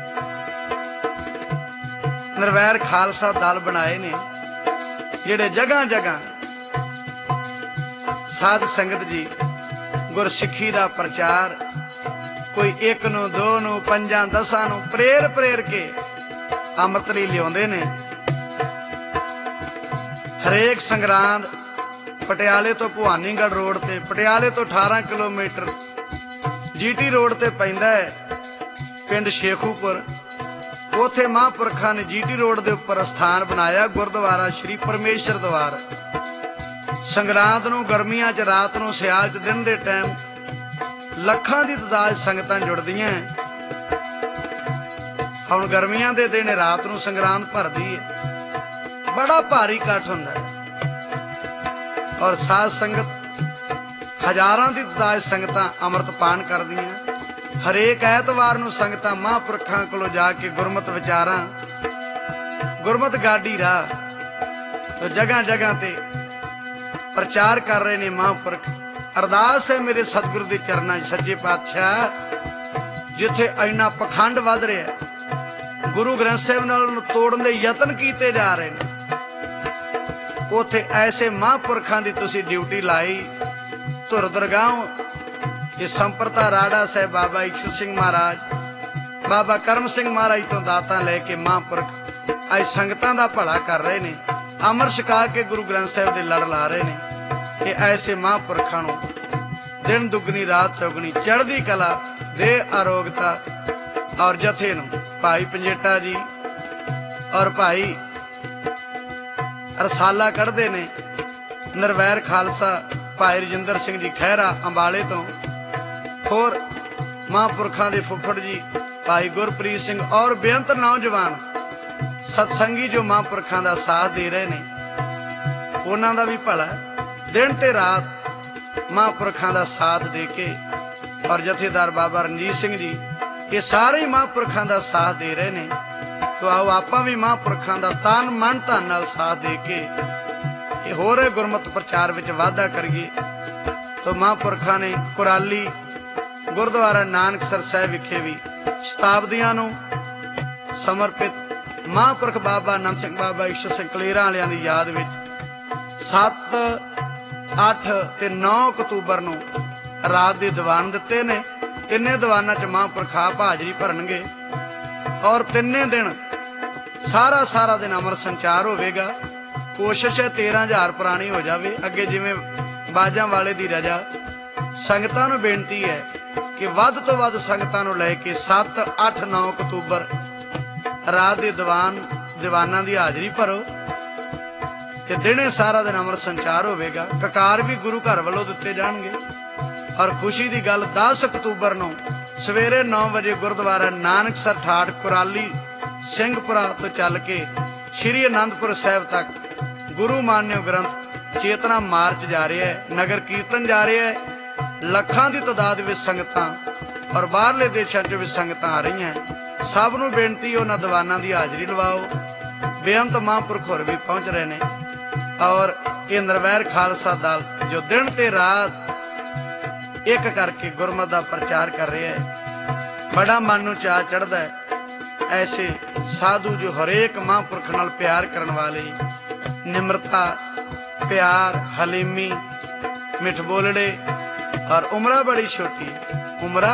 Speaker 1: ਨਿਰਵੈਰ ਖਾਲਸਾ ਦਲ ਬਣਾਏ ਨੇ, ਜਿਹੜੇ ਜਗ੍ਹਾ ਜਗ੍ਹਾ ਸਾਧ ਸੰਗਤ ਜੀ ਗੁਰਸਿੱਖੀ ਦਾ ਪ੍ਰਚਾਰ, ਕੋਈ ਇੱਕ ਨੂੰ, ਦੋ ਨੂੰ, ਪੰਜਾਂ, ਦਸਾਂ ਨੂੰ ਪ੍ਰੇਰ ਪ੍ਰੇਰ ਕੇ ਅੰਮ੍ਰਿਤ ਲਈ ਲਿਆਉਂਦੇ ਨੇ। ਹਰੇਕ ਸੰਗਰਾਂਦ ਪਟਿਆਲੇ ਤੋਂ ਭਵਾਨੀਗੜ੍ਹ ਰੋਡ ਤੇ, ਪਟਿਆਲੇ ਤੋਂ ਅਠਾਰਾਂ ਕਿਲੋਮੀਟਰ ਜੀਟੀ ਰੋਡ ਤੇ ਪੈਂਦਾ ਹੈ ਪਿੰਡ ਸ਼ੇਖੂਪੁਰ। ਉਥੇ ਮਹਾਂਪੁਰਖਾਂ ਨੇ ਜੀਟੀ ਰੋਡ ਦੇ ਉੱਪਰ ਸਥਾਨ ਬਣਾਇਆ, ਗੁਰਦੁਆਰਾ ਸ਼੍ਰੀ ਪਰਮੇਸ਼ਰ ਦਵਾਰ। ਸੰਗਰਾਂਦ ਨੂੰ, ਗਰਮੀਆਂ 'ਚ ਰਾਤ ਨੂੰ, ਸਿਆਲ 'ਚ ਦਿਨ ਦੇ ਟਾਈਮ ਲੱਖਾਂ ਦੀ ਤਾਦਾਦ ਸੰਗਤਾਂ ਜੁੜਦੀਆਂ। ਹੁਣ ਗਰਮੀਆਂ ਦੇ ਦਿਨ ਰਾਤ ਨੂੰ ਸੰਗਰਾਂਦ ਭਰਦੀ ਹੈ, ਬੜਾ ਭਾਰੀ ਇਕੱਠ ਹੁੰਦਾ ਹੈ। ਔਰ ਸਾਧ ਸੰਗਤ ਹਜ਼ਾਰਾਂ ਦੀ ਤਾਦਾਦ ਸੰਗਤਾਂ ਅੰਮ੍ਰਿਤ ਪਾਨ ਕਰਦੀਆਂ। ਹਰੇਕ ਐਤਵਾਰ ਨੂੰ ਸੰਗਤਾਂ ਮਹਾਂਪੁਰਖਾਂ ਕੋਲੋਂ ਜਾ ਕੇ ਗੁਰਮਤ ਵਿਚਾਰਾਂ, ਗੁਰਮਤ ਗਾਡੀ ਰਾਹ ਜਗ੍ਹਾ ਜਗ੍ਹਾ ਤੇ ਪ੍ਰਚਾਰ ਕਰ ਰਹੇ ਨੇ ਮਹਾਂਪੁਰਖ। ਅਰਦਾਸ ਹੈ ਮੇਰੇ ਸਤਿਗੁਰੂ ਦੇ ਚਰਨਾਂ 'ਚ ਸੱਚੇ ਪਾਤਸ਼ਾਹ, ਜਿੱਥੇ ਇੰਨਾ ਪਖੰਡ ਵੱਧ ਰਿਹਾ, ਗੁਰੂ ਗ੍ਰੰਥ ਸਾਹਿਬ ਨਾਲ ਨੂੰ ਤੋੜਨ ਦੇ ਯਤਨ ਕੀਤੇ ਜਾ ਰਹੇ ਨੇ, ਉੱਥੇ ਐਸੇ ਮਹਾਂਪੁਰਖਾਂ ਦੀ ਤੁਸੀਂ ਡਿਊਟੀ ਲਾਈ। ਧੁਰ ਦਰਗਾਹੋਂ ਇਹ ਸੰਪਰਦਾ ਰਾੜਾ ਸਾਹਿਬ ਬਾਬਾ ਈਸ਼ਰ ਸਿੰਘ ਮਹਾਰਾਜ, ਬਾਬਾ ਕਰਮ ਸਿੰਘ ਮਹਾਰਾਜ ਤੋਂ ਦਾਤਾਂ ਲੈ ਕੇ ਮਹਾਂਪੁਰਖ ਅੱਜ ਸੰਗਤਾਂ ਦਾ ਭਲਾ ਕਰ ਰਹੇ ਨੇ, ਅੰਮ੍ਰਿਤ ਛਕਾ ਕੇ ਗੁਰੂ ਗ੍ਰੰਥ ਸਾਹਿਬ ਦੇ ਲੜ ਲਾ ਰਹੇ ਨੇ। ਇਹ ਐਸੇ ਮਹਾਂਪੁਰਖਾਂ ਨੂੰ ਦਿਨ ਦੁਗਣੀ ਰਾਤ ਚੌਗਣੀ ਚੜ੍ਹਦੀ ਕਲਾ ਦੇ ਆਰੋਗਤਾ। ਔਰ ਜਥੇ ਨੂੰ ਭਾਈ ਪੰਜੇਟਾ ਜੀ ਔਰ ਭਾਈ ਰਸਾਲਾ ਕੱਢਦੇ ਨੇ, ਨਿਰਵੈਰ ਖਾਲਸਾ ਭਾਈ ਰਜਿੰਦਰ ਸਿੰਘ ਜੀ ਖਹਿਰਾ ਅੰਬਾਲੇ ਤੋਂ, ਹੋਰ ਮਹਾਂਪੁਰਖਾਂ ਦੇ ਫੁੱਫੜ ਜੀ ਭਾਈ ਗੁਰਪ੍ਰੀਤ ਸਿੰਘ ਔਰ ਬੇਅੰਤ ਨੌਜਵਾਨ ਸਤਸੰਗੀ ਜੋ ਮਹਾਂਪੁਰਖਾਂ ਦਾ ਸਾਥ ਦੇ ਰਹੇ ਨੇ, ਉਹਨਾਂ ਦਾ ਵੀ ਭਲਾ। ਦਿਨ ਤੇ ਰਾਤ ਮਹਾਂਪੁਰਖਾਂ ਦਾ ਸਾਥ ਦੇ ਕੇ, ਔਰ ਜਥੇਦਾਰ ਬਾਬਾ ਰਣਜੀਤ ਸਿੰਘ ਜੀ, ਇਹ ਸਾਰੇ ਮਹਾਂਪੁਰਖਾਂ ਦਾ ਸਾਥ ਦੇ ਰਹੇ ਨੇ। ਤੋ ਆਓ ਆਪਾਂ ਵੀ ਮਹਾਂਪੁਰਖਾਂ ਦਾ ਤਨ ਮਨ ਧਨ ਨਾਲ ਸਾਥ ਦੇ ਕੇ ਇਹ ਹੋਰ ਗੁਰਮਤਿ ਪ੍ਰਚਾਰ ਵਿੱਚ ਵਾਧਾ ਕਰੀਏ। ਤੋ ਮਹਾਂਪੁਰਖਾਂ ਨੇ ਕੁਰਾਲੀ ਗੁਰਦੁਆਰਾ ਨਾਨਕਸਰ ਸਾਹਿਬ ਵਿਖੇ ਵੀ ਸ਼ਤਾਬਦੀਆਂ ਨੂੰ ਸਮਰਪਿਤ ਮਹਾਂਪੁਰਖ ਬਾਬਾ ਆਨੰਦ ਸਿੰਘ ਬਾਬਾ ਈਸ਼ਰ ਸਿੰਘ ਕਲੇਰਾਂ ਵਾਲਿਆਂ ਦੀ ਯਾਦ ਵਿੱਚ ਸੱਤ ਅੱਠ ਤੇ ਨੌ ਅਕਤੂਬਰ ਨੂੰ ਰਾਤ ਦੇ ਦੀਵਾਨ ਦਿੱਤੇ ਨੇ। ਤਿੰਨੇ ਦੀਵਾਨਾਂ 'ਚ ਮਹਾਂਪੁਰਖ ਆਪ ਹਾਜ਼ਰੀ ਭਰਨਗੇ ਔਰ ਤਿੰਨੇ ਦਿਨ ਸਾਰਾ ਸਾਰਾ ਦਿਨ ਅਮਰ ਸੰਚਾਰ ਹੋਵੇਗਾ। ਕੋਸ਼ਿਸ਼ ਹੈ ਤੇਰਾਂ ਹਜ਼ਾਰ ਪੁਰਾਣੀ ਹੋ ਜਾਵੇ। ਅੱਗੇ ਜਿਵੇਂ ਬਾਜਾਂ ਵਾਲੇ ਦੀ ਰਜਾ, ਸੰਗਤਾਂ ਨੂੰ ਬੇਨਤੀ ਹੈ ਕਿ ਵੱਧ ਤੋਂ ਵੱਧ ਸੰਗਤਾਂ ਨੂੰ ਲੈ ਕੇ ਸੱਤ ਅੱਠ ਨੌ ਅਕਤੂਬਰ ਰਾਤ ਦੇ ਦੀਵਾਨ ਦੀਵਾਨਾਂ ਦੀ ਹਾਜ਼ਰੀ ਭਰੋ ਤੇ ਦਿਨੇ ਸਾਰਾ ਦਿਨ ਅਮਰ ਸੰਚਾਰ ਹੋਵੇਗਾ। ਕਕਾਰ ਵੀ ਗੁਰੂ ਘਰ ਵੱਲੋਂ ਦਿੱਤੇ ਜਾਣਗੇ। ਔਰ ਖੁਸ਼ੀ ਦੀ ਗੱਲ ਦਸ ਅਕਤੂਬਰ ਨੂੰ ਸਵੇਰੇ ਨੌ ਵਜੇ ਗੁਰਦੁਆਰਾ ਨਾਨਕਸਰ ਠਾਠ ਕੁਰਾਲੀ ਸਿੰਘਪੁਰਾ ਤੋਂ ਚੱਲ ਕੇ ਸ਼੍ਰੀ ਅਨੰਦਪੁਰ ਸਾਹਿਬ ਤੱਕ ਗੁਰੂ ਮਾਨਿਓ ਗ੍ਰੰਥ ਚੇਤਨਾ ਮਾਰਚ ਜਾ ਰਿਹਾ ਹੈ, ਨਗਰ ਕੀਰਤਨ ਜਾ ਰਿਹਾ ਹੈ। ਲੱਖਾਂ ਦੀ ਤਾਦਾਦ ਵਿੱਚ ਸੰਗਤਾਂ ਔਰ ਬਾਹਰਲੇ ਦੇਸ਼ਾਂ 'ਚ ਵੀ ਸੰਗਤਾਂ ਆ ਰਹੀਆਂ। ਸਭ ਨੂੰ ਬੇਨਤੀ ਉਹਨਾਂ ਦੀਵਾਨਾਂ ਦੀ ਹਾਜ਼ਰੀ ਲਵਾਓ। ਬੇਅੰਤ ਮਹਾਂਪੁਰਖ ਹੋਰ ਵੀ ਪਹੁੰਚ ਰਹੇ ਨੇ ਔਰ ਇਹ ਨਿਰਵੈਰ ਖਾਲਸਾ ਦਲ ਜੋ ਦਿਨ ਤੇ ਰਾਤ ਇੱਕ ਕਰਕੇ ਗੁਰਮਤਿ ਦਾ ਪ੍ਰਚਾਰ ਕਰ ਰਿਹਾ ਹੈ। ਬੜਾ ਮਨ ਨੂੰ ਚਾਅ ਚੜ੍ਹਦਾ ਹੈ ਐਸੇ ਸਾਧੂ ਜੋ ਹਰੇਕ ਮਹਾਂਪੁਰਖ ਨਾਲ ਪਿਆਰ ਕਰਨ ਵਾਲੇ, ਨਿਮਰਤਾ, ਪਿਆਰ, ਹਲੀਮੀ, ਮਿੱਠ ਬੋਲੜੇ ਔਰ ਉਮਰਾ ਬੜੀ ਛੋਟੀ ਉਮਰਾ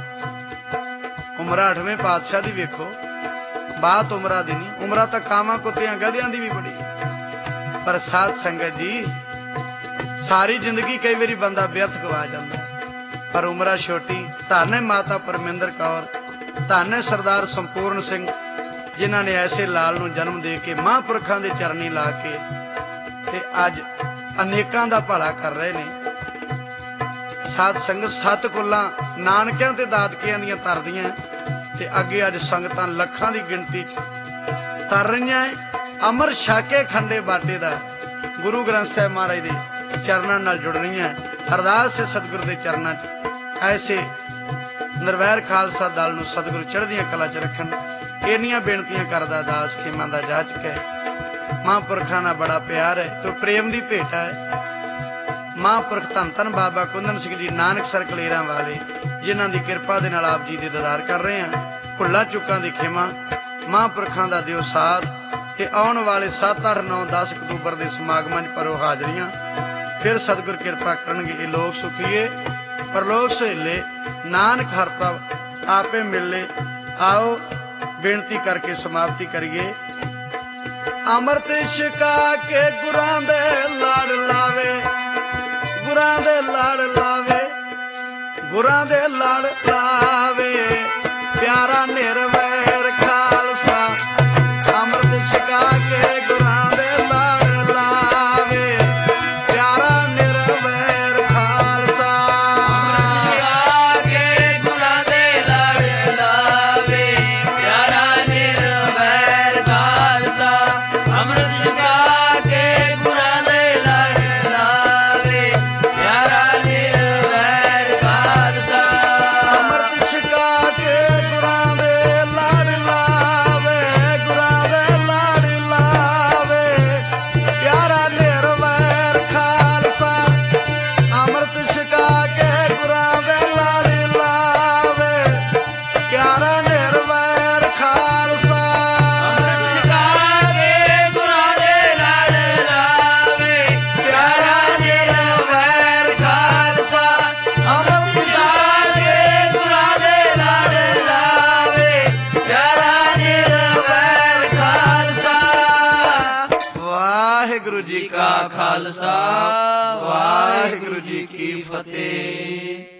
Speaker 1: ਉਮਰਾ ਅੱਠਵੇਂ ਪਾਤਸ਼ਾਹ ਦੀ ਵੇਖੋ, ਬਾਤ ਉਮਰਾ ਦੀ ਨਹੀਂ। ਉਮਰਾ ਤਾਂ ਕਾਵਾਂ ਕੁੱਤਿਆਂ ਗਧਿਆਂ ਦੀ ਵੀ ਬੜੀ, ਪਰ ਸਾਧ ਸੰਗਤ ਜੀ ਸਾਰੀ ਜ਼ਿੰਦਗੀ ਕਈ ਵਾਰੀ ਬੰਦਾ ਵਿਅਰਥ ਗਵਾ ਜਾਂਦਾ, ਪਰ ਉਮਰਾ ਛੋਟੀ। ਧੰਨ ਹੈ ਮਾਤਾ ਪਰਮਿੰਦਰ ਕੌਰ, ਧੰਨ ਹੈ ਸਰਦਾਰ ਸੰਪੂਰਨ ਸਿੰਘ, ਜਿਨ੍ਹਾਂ ਨੇ ਐਸੇ ਲਾਲ ਨੂੰ ਜਨਮ ਦੇ ਕੇ ਮਹਾਂਪੁਰਖਾਂ ਦੇ ਚਰਨੀ ਲਾ ਕੇ ਤੇ ਅੱਜ ਅਨੇਕਾਂ ਦਾ ਭਲਾ ਕਰ ਰਹੇ ਨੇ। ਸਾਧ ਸੰਗਤ ਸੱਤ ਕੁੱਲਾਂ ਨਾਨਕਿਆਂ ਤੇ ਦਾਦਕਿਆਂ ਦੀਆਂ ਤਰਦੀਆਂ ਤੇ ਅੱਗੇ ਅੱਜ ਸੰਗਤਾਂ ਲੱਖਾਂ ਦੀ ਗਿਣਤੀ 'ਚ ਤਰ ਰਹੀਆਂ। ਅਮਰ ਛਾਕੇ ਖੰਡੇ ਬਾਟੇ ਦਾ ਗੁਰੂ ਗ੍ਰੰਥ ਸਾਹਿਬ ਮਹਾਰਾਜ ਦੇ ਚਰਨਾਂ ਨਾਲ ਜੁੜ ਰਹੀਆਂ। ਅਰਦਾਸ ਹੈ ਸਤਿਗੁਰੂ ਦੇ ਚਰਨਾਂ 'ਚ ਐਸੇ ਨਿਰਵੈਰ ਖਾਲਸਾ ਦਲ ਨੂੰ ਸਤਿਗੁਰੂ ਚੜ੍ਹਦੀਆਂ ਕਲਾ 'ਚ ਰੱਖਣ। ਇੰਨੀਆਂ ਬੇਨਤੀਆਂ ਕਰਦਾ ਦਾਸ ਖੇਮਾਂ ਦਾ ਜਾਚਕ ਹੈ। ਮਹਾਂਪੁਰਖਾਂ ਨਾਲ ਬੜਾ ਪਿਆਰ ਹੈ ਤੇ ਪ੍ਰੇਮ ਦੀ ਭੇਟਾ ਹੈ। ਮਹਾਂਪੁਰਖ ਧੰਨ ਧੰਨ ਬਾਬਾ ਕੁੰਦਨ ਸਿੰਘ ਜੀ ਨਾਨਕਸਰ ਕਲੇਰਾਂ ਵਾਲੇ, ਜਿਨ੍ਹਾਂ ਦੀ ਕਿਰਪਾ ਦੇ ਨਾਲ ਆਪ ਜੀ ਦੇ ਦੀਦਾਰ ਕਰ ਰਹੇ ਹਾਂ। ਭੁੱਲਾਂ ਚੁੱਕਾਂ ਦੀ ਖਿਮਾ, ਮਹਾਂਪੁਰਖਾਂ ਦਾ ਦਿਓ ਸਾਥ ਤੇ ਆਉਣ ਵਾਲੇ ਸੱਤ ਅੱਠ ਨੌ ਦਸ ਅਕਤੂਬਰ ਦੇ ਸਮਾਗਮਾਂ 'ਚ ਭਰੋ ਹਾਜ਼ਰੀਆਂ। ਫਿਰ ਸਤਿਗੁਰ ਕਿਰਪਾ ਕਰਨਗੇ। ਇਹ ਲੋਕ ਸੁਖੀਏ ਪਰਲੋਕ ਸਹੇਲੇ, ਨਾਨਕ ਹਰ ਪ੍ਰਭ ਆਪੇ ਮਿਲੇ। ਆਓ ਬੇਨਤੀ ਕਰਕੇ ਸਮਾਪਤੀ ਕਰੀਏ। ਅੰਮ੍ਰਿਤ ਛਕਾ ਕੇ ਗੁਰਾਂ ਦੇ ਲੜ ਲਾਵੇ, ਗੁਰਾਂ ਦੇ ਲੜ ਲਾਵੇ, ਗੁਰਾਂ ਦੇ ਲੜ ਲਾਵੇ, ਪਿਆਰਾ ਨਿਰਵੈਰ ਖਾਲਸਾ। ਅੰਮ੍ਰਿਤ ਛਕਾ ਕੇ ਗੁਰਾਂ ਦੇ ਲੜ ਲਾਵੇ, ਪਿਆਰਾ ਨਿਰਵੈਰ ਖਾਲਸਾ।
Speaker 2: ਕੇ ਗੁਰਾਂ ਦੇ ਲੜ ਲਾਵੇ, ਪਿਆਰਾ ਨਿਰਵੈਰ ਖਾਲਸਾ। ਅੰਮ੍ਰਿਤ ਛਕਾ ਕੇ ਗੁਰਾਂ ਦੇ ਲੜ ਲਾਵੇ, ਪਿਆਰਾ ਨਿਰਵੈਰ
Speaker 1: ਵਾਹਿਗੁਰੂ ਜੀ ਕਾ ਖਾਲਸਾ ਵਾਹਿਗੁਰੂ ਜੀ ਕੀ ਫਤਿਹ।